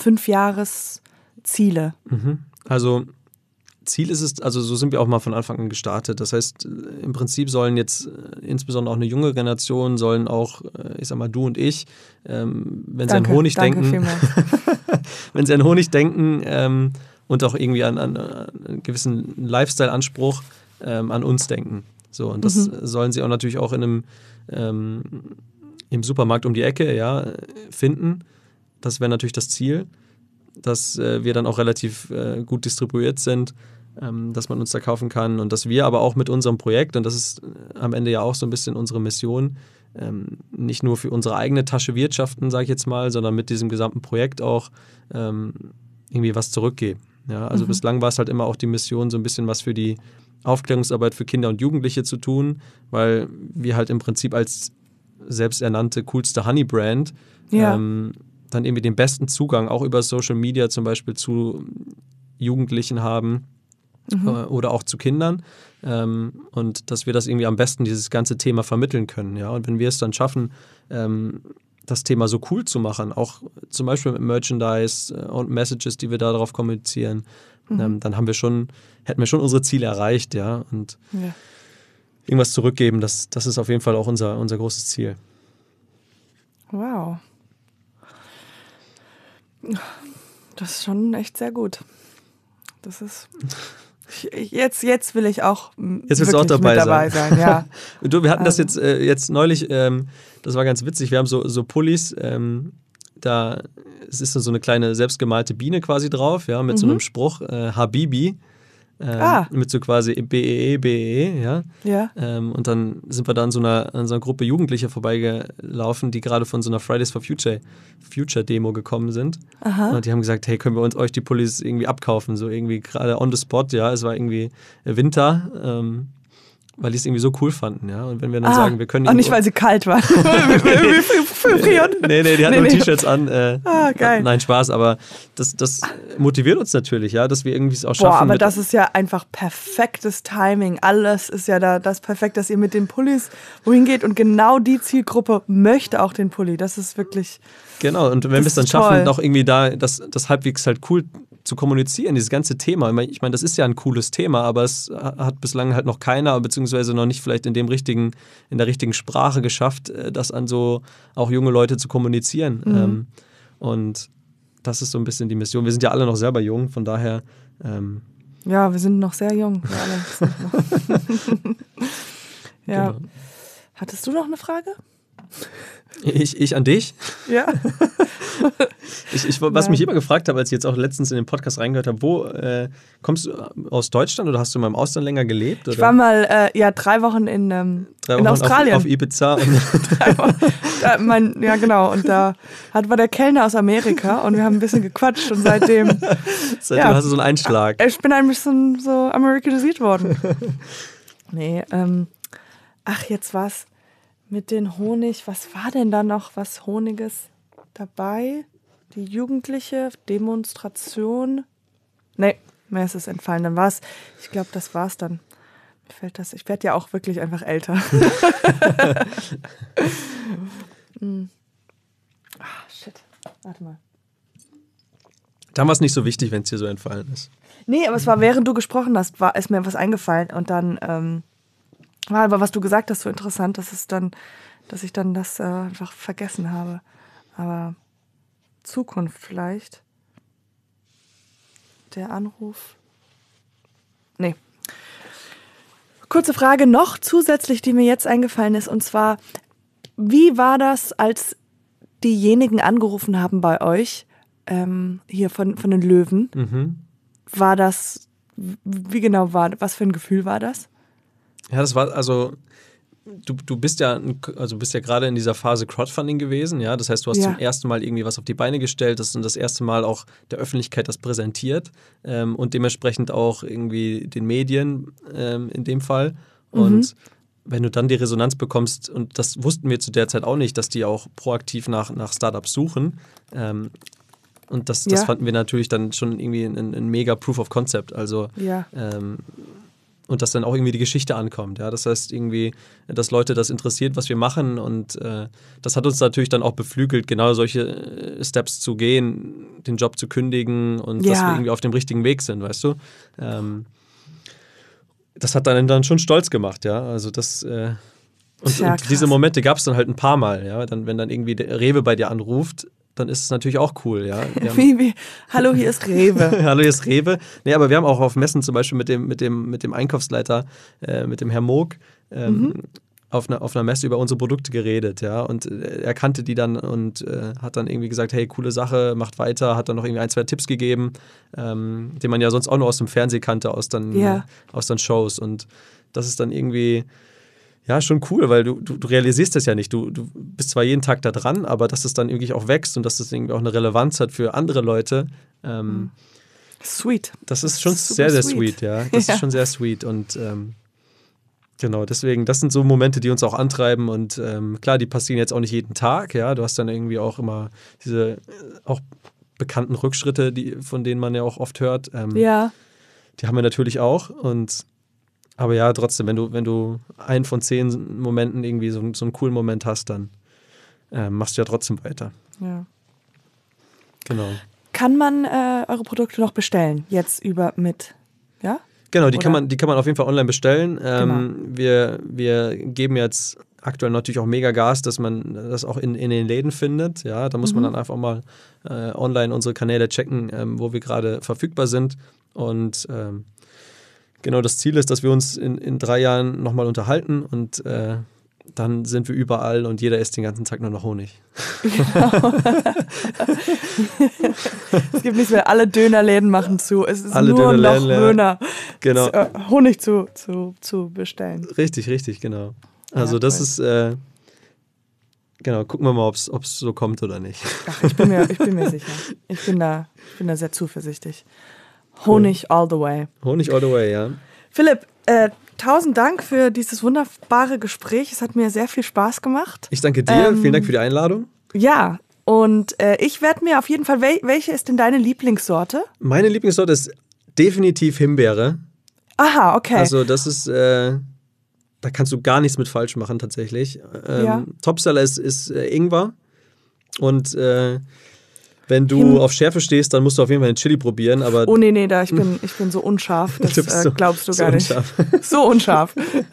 S2: Fünfjahresziele?
S1: Mhm. Also Ziel ist es, also so sind wir auch mal von Anfang an gestartet. Das heißt, äh, im Prinzip sollen jetzt äh, insbesondere auch eine junge Generation, sollen auch, äh, ich sag mal, du und ich, ähm, wenn sie an Honig
S2: danke
S1: denken,
S2: vielmals.
S1: wenn sie an Honig denken ähm, und auch irgendwie an, an, an einen gewissen Lifestyle-Anspruch ähm, an uns denken. So, und das
S2: Mhm.
S1: sollen sie auch natürlich auch in einem ähm, im Supermarkt um die Ecke, ja, finden. Das wäre natürlich das Ziel, dass äh, wir dann auch relativ äh, gut distribuiert sind, ähm, dass man uns da kaufen kann und dass wir aber auch mit unserem Projekt, und das ist äh, am Ende ja auch so ein bisschen unsere Mission, ähm, nicht nur für unsere eigene Tasche wirtschaften, sage ich jetzt mal, sondern mit diesem gesamten Projekt auch ähm, irgendwie was zurückgeben. Ja, also
S2: Mhm.
S1: bislang war es halt immer auch die Mission, so ein bisschen was für die Aufklärungsarbeit für Kinder und Jugendliche zu tun, weil wir halt im Prinzip als selbsternannte coolste Honey-Brand
S2: Ja.
S1: ähm, dann irgendwie den besten Zugang auch über Social Media zum Beispiel zu Jugendlichen haben
S2: Mhm.
S1: äh, oder auch zu Kindern ähm, und dass wir das irgendwie am besten dieses ganze Thema vermitteln können. Ja? Und wenn wir es dann schaffen, ähm, das Thema so cool zu machen, auch zum Beispiel mit Merchandise äh, und Messages, die wir da drauf kommunizieren,
S2: Mhm.
S1: ähm, dann haben wir schon, hätten wir schon unsere Ziele erreicht, ja. Und
S2: Ja.
S1: irgendwas zurückgeben, das, das ist auf jeden Fall auch unser, unser großes Ziel.
S2: Wow. Das ist schon echt sehr gut. Das ist. Ich, jetzt, jetzt will ich auch m,
S1: Jetzt willst du auch
S2: wirklich
S1: dabei
S2: mit dabei sein. Ja.
S1: Du, wir hatten das
S2: Also.
S1: jetzt, äh, jetzt neulich, ähm, das war ganz witzig, wir haben so, so Pullis, ähm, da es ist so eine kleine selbstgemalte Biene quasi drauf, ja, mit so
S2: Mhm.
S1: einem Spruch, äh, Habibi. Ähm,
S2: ah.
S1: Mit so quasi B E E, B E E, ja.
S2: Ja.
S1: Ähm, und dann sind wir da an so einer, an so einer Gruppe Jugendliche vorbeigelaufen, die gerade von so einer Fridays for Future, Future Demo gekommen sind.
S2: Aha.
S1: Und die haben gesagt, hey, können wir uns euch die Pullis irgendwie abkaufen? So irgendwie gerade on the spot, ja. Es war irgendwie Winter, ähm, weil die es irgendwie so cool fanden, ja. Und wenn wir dann
S2: ah,
S1: sagen, wir können...
S2: Und nicht, weil sie kalt waren.
S1: nee, nee, die hatten
S2: nee,
S1: nur
S2: nee.
S1: T-Shirts an. Äh,
S2: ah, geil.
S1: Nein, Spaß, aber das, das motiviert uns natürlich, ja, dass wir irgendwie es auch schaffen.
S2: Boah, aber das ist ja einfach perfektes Timing. Alles ist ja da das perfekt, dass ihr mit den Pullis wohin geht und genau die Zielgruppe möchte auch den Pulli. Das ist wirklich...
S1: Genau, und wenn wir es dann
S2: toll.
S1: schaffen, auch irgendwie da das, das halbwegs halt cool zu kommunizieren, dieses ganze Thema. Ich meine, das ist ja ein cooles Thema, aber es hat bislang halt noch keiner, beziehungsweise noch nicht vielleicht in dem richtigen, in der richtigen Sprache geschafft, das an so auch junge Leute zu kommunizieren. Mhm. Ähm, und das ist so ein bisschen die Mission. Wir sind ja alle noch selber jung, von daher. Ähm
S2: ja, wir sind noch sehr jung. Wir alle. ja. Genau. Hattest du noch eine Frage?
S1: Ich, ich an dich?
S2: Ja.
S1: ich, ich, was ja. mich immer gefragt habe, als ich jetzt auch letztens in den Podcast reingehört habe, wo äh, kommst du aus Deutschland oder hast du mal im Ausland länger gelebt? Oder?
S2: Ich war mal äh, ja, drei Wochen in, ähm,
S1: drei
S2: in
S1: Wochen
S2: Australien.
S1: Auf, auf Ibiza.
S2: drei Wochen, da, mein, ja, genau. Und da hat, war der Kellner aus Amerika und wir haben ein bisschen gequatscht und seitdem.
S1: seitdem ja, hast du so einen Einschlag.
S2: Ich bin ein bisschen so amerikanisiert worden. nee, ähm, ach, jetzt war's. Mit den Honig, was war denn da noch was Honiges dabei? Die jugendliche Demonstration? Nee, mir ist es entfallen. Dann war es, ich glaube, das war's dann. Mir fällt das, ich werde ja auch wirklich einfach älter. hm. Ah, shit. Warte mal.
S1: Dann war es nicht so wichtig, wenn es dir so entfallen ist.
S2: Nee, aber es war, während du gesprochen hast, war, ist mir was eingefallen und dann, ähm, war aber, was du gesagt hast, so interessant, dass es dann, dass ich dann das äh, einfach vergessen habe. Aber Zukunft vielleicht. Der Anruf. Nee. Kurze Frage noch zusätzlich, die mir jetzt eingefallen ist, und zwar, wie war das, als diejenigen angerufen haben bei euch, ähm, hier von, von den Löwen?
S1: Mhm.
S2: War das, wie genau war, was für ein Gefühl war das?
S1: Ja, das war, also, du, du bist ja, also bist ja gerade in dieser Phase Crowdfunding gewesen, ja, das heißt, du hast ja. zum ersten Mal irgendwie was auf die Beine gestellt, das ist das erste Mal auch der Öffentlichkeit das präsentiert ähm, und dementsprechend auch irgendwie den Medien ähm, in dem Fall und mhm. wenn du dann die Resonanz bekommst, und das wussten wir zu der Zeit auch nicht, dass die auch proaktiv nach, nach Startups suchen, ähm, und das, das ja. fanden wir natürlich dann schon irgendwie ein, ein mega Proof of Concept, also
S2: ja.
S1: ähm, und dass dann auch irgendwie die Geschichte ankommt. Ja? Das heißt irgendwie, dass Leute das interessiert, was wir machen, und äh, das hat uns natürlich dann auch beflügelt, genau solche äh, Steps zu gehen, den Job zu kündigen und
S2: ja.
S1: dass wir irgendwie auf dem richtigen Weg sind, weißt du. Ähm, das hat dann, dann schon stolz gemacht, ja, also das äh, und,
S2: ja,
S1: und diese Momente gab es dann halt ein paar Mal, ja, dann, wenn dann irgendwie der Rewe bei dir anruft, dann ist es natürlich auch cool, ja.
S2: Wie, wie, hallo, hier ist Rewe.
S1: Hallo, hier ist Rewe. Nee, aber wir haben auch auf Messen zum Beispiel mit dem, mit dem, mit dem Einkaufsleiter, äh, mit dem Herrn Moog, ähm, mhm. auf, einer, auf einer Messe über unsere Produkte geredet, ja. Und äh, er kannte die dann und äh, hat dann irgendwie gesagt, hey, coole Sache, macht weiter, hat dann noch irgendwie ein, zwei Tipps gegeben, ähm, den man ja sonst auch nur aus dem Fernsehen kannte, aus dann,
S2: ja.
S1: äh, aus dann Shows. Und das ist dann irgendwie... Ja, schon cool, weil du, du, du realisierst das ja nicht. Du, du bist zwar jeden Tag da dran, aber dass es dann irgendwie auch wächst und dass es irgendwie auch eine Relevanz hat für andere Leute. Ähm,
S2: sweet.
S1: Das ist schon
S2: das ist
S1: sehr, sehr
S2: sweet.
S1: sweet, ja. Das ja. ist schon sehr sweet. Und ähm, genau, deswegen, das sind so Momente, die uns auch antreiben. Und ähm, klar, die passieren jetzt auch nicht jeden Tag, ja. Du hast dann irgendwie auch immer diese auch bekannten Rückschritte, die, von denen man ja auch oft hört. Ähm,
S2: ja.
S1: Die haben wir natürlich auch. Und aber ja, trotzdem, wenn du, wenn du einen von zehn Momenten irgendwie so, so einen coolen Moment hast, dann äh, machst du ja trotzdem weiter.
S2: Ja.
S1: Genau.
S2: Kann man äh, eure Produkte noch bestellen, jetzt über mit, ja?
S1: Genau, die kann man, die kann man auf jeden Fall online bestellen. Ähm,
S2: genau.
S1: wir, wir geben jetzt aktuell natürlich auch mega Gas, dass man das auch in, in den Läden findet. Ja, da muss mhm. man dann einfach mal äh, online unsere Kanäle checken, ähm, wo wir gerade verfügbar sind. Und ähm, genau, das Ziel ist, dass wir uns in, in drei Jahren nochmal unterhalten und äh, dann sind wir überall und jeder isst den ganzen Tag nur noch Honig.
S2: Genau. Es gibt nichts mehr, alle Dönerläden machen zu. Es ist alle nur noch Döner.
S1: Genau.
S2: Äh, Honig zu, zu, zu bestellen.
S1: Richtig, richtig, genau. Also ja, das cool. ist, äh, genau, gucken wir mal, ob es so kommt oder nicht.
S2: Ach, ich bin mir, ich bin mir sicher. Ich bin da, ich bin da sehr zuversichtlich. Honig cool. all the way.
S1: Honig all the way, ja.
S2: Philipp, äh, tausend Dank für dieses wunderbare Gespräch. Es hat mir sehr viel Spaß gemacht.
S1: Ich danke dir. Ähm, Vielen Dank für die Einladung.
S2: Ja, und äh, ich werde mir auf jeden Fall, wel- welche ist denn deine Lieblingssorte?
S1: Meine Lieblingssorte ist definitiv Himbeere.
S2: Aha, okay.
S1: Also das ist, äh, da kannst du gar nichts mit falsch machen tatsächlich. Ähm, ja. Topseller ist, ist äh, Ingwer und äh, wenn du Him- auf Schärfe stehst, dann musst du auf jeden Fall den Chili probieren. Aber
S2: oh nee, nee, da, ich, bin, ich bin so unscharf, das äh, glaubst du
S1: so
S2: gar nicht.
S1: Unscharf.
S2: So unscharf.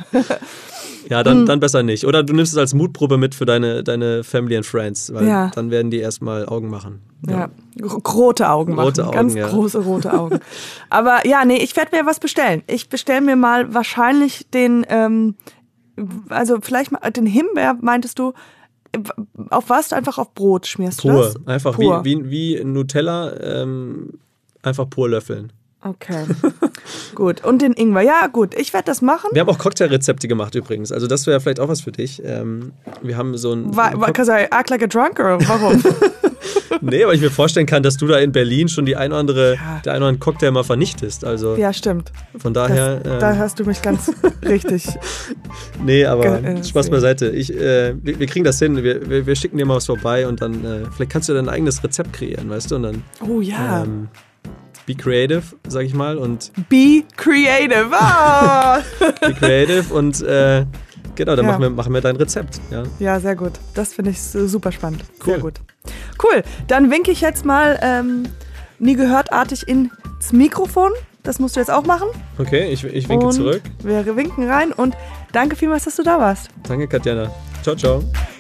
S1: Ja, dann, mm. dann besser nicht. Oder du nimmst es als Mutprobe mit für deine, deine Family and Friends, weil ja. dann werden die erstmal Augen machen.
S2: Ja, ja. rote Augen machen,
S1: rote Augen,
S2: ganz
S1: ja.
S2: große rote Augen. Aber ja, nee, ich werde mir was bestellen. Ich bestelle mir mal wahrscheinlich den, ähm, also vielleicht mal den Himbeer, meintest du, auf was? Einfach auf Brot schmierst
S1: pur.
S2: du das?
S1: Einfach pur. Wie, wie, wie Nutella, ähm, einfach pur löffeln.
S2: Okay, gut. Und den Ingwer. Ja, gut, ich werde das machen.
S1: Wir haben auch Cocktailrezepte gemacht übrigens. Also das wäre vielleicht auch was für dich. Ähm, wir haben so ein...
S2: Because I act like a drunk, or warum?
S1: Nee, aber ich mir vorstellen kann, dass du da in Berlin schon die ein oder andere, ja. der ein oder andere Cocktail mal vernichtest. Also
S2: ja, stimmt.
S1: Von daher...
S2: Das,
S1: ähm,
S2: da hast du mich ganz richtig...
S1: Nee, aber ge- Spaß beiseite. Ich, äh, wir, wir kriegen das hin. Wir, wir, wir schicken dir mal was vorbei und dann... Äh, vielleicht kannst du dein eigenes Rezept kreieren, weißt du? Und dann...
S2: Oh ja.
S1: Ähm, Be creative, sag ich mal. Und
S2: Be creative. Ah!
S1: Be creative und äh, genau, dann ja. machen, wir, machen wir dein Rezept. Ja,
S2: ja, sehr gut. Das finde ich super spannend.
S1: Cool.
S2: Sehr gut. Cool, dann winke ich jetzt mal ähm, nie gehörtartig ins Mikrofon. Das musst du jetzt auch machen.
S1: Okay, ich, ich winke
S2: und
S1: zurück.
S2: Wir winken rein und danke vielmals, dass du da warst.
S1: Danke, Katjana. Ciao, ciao.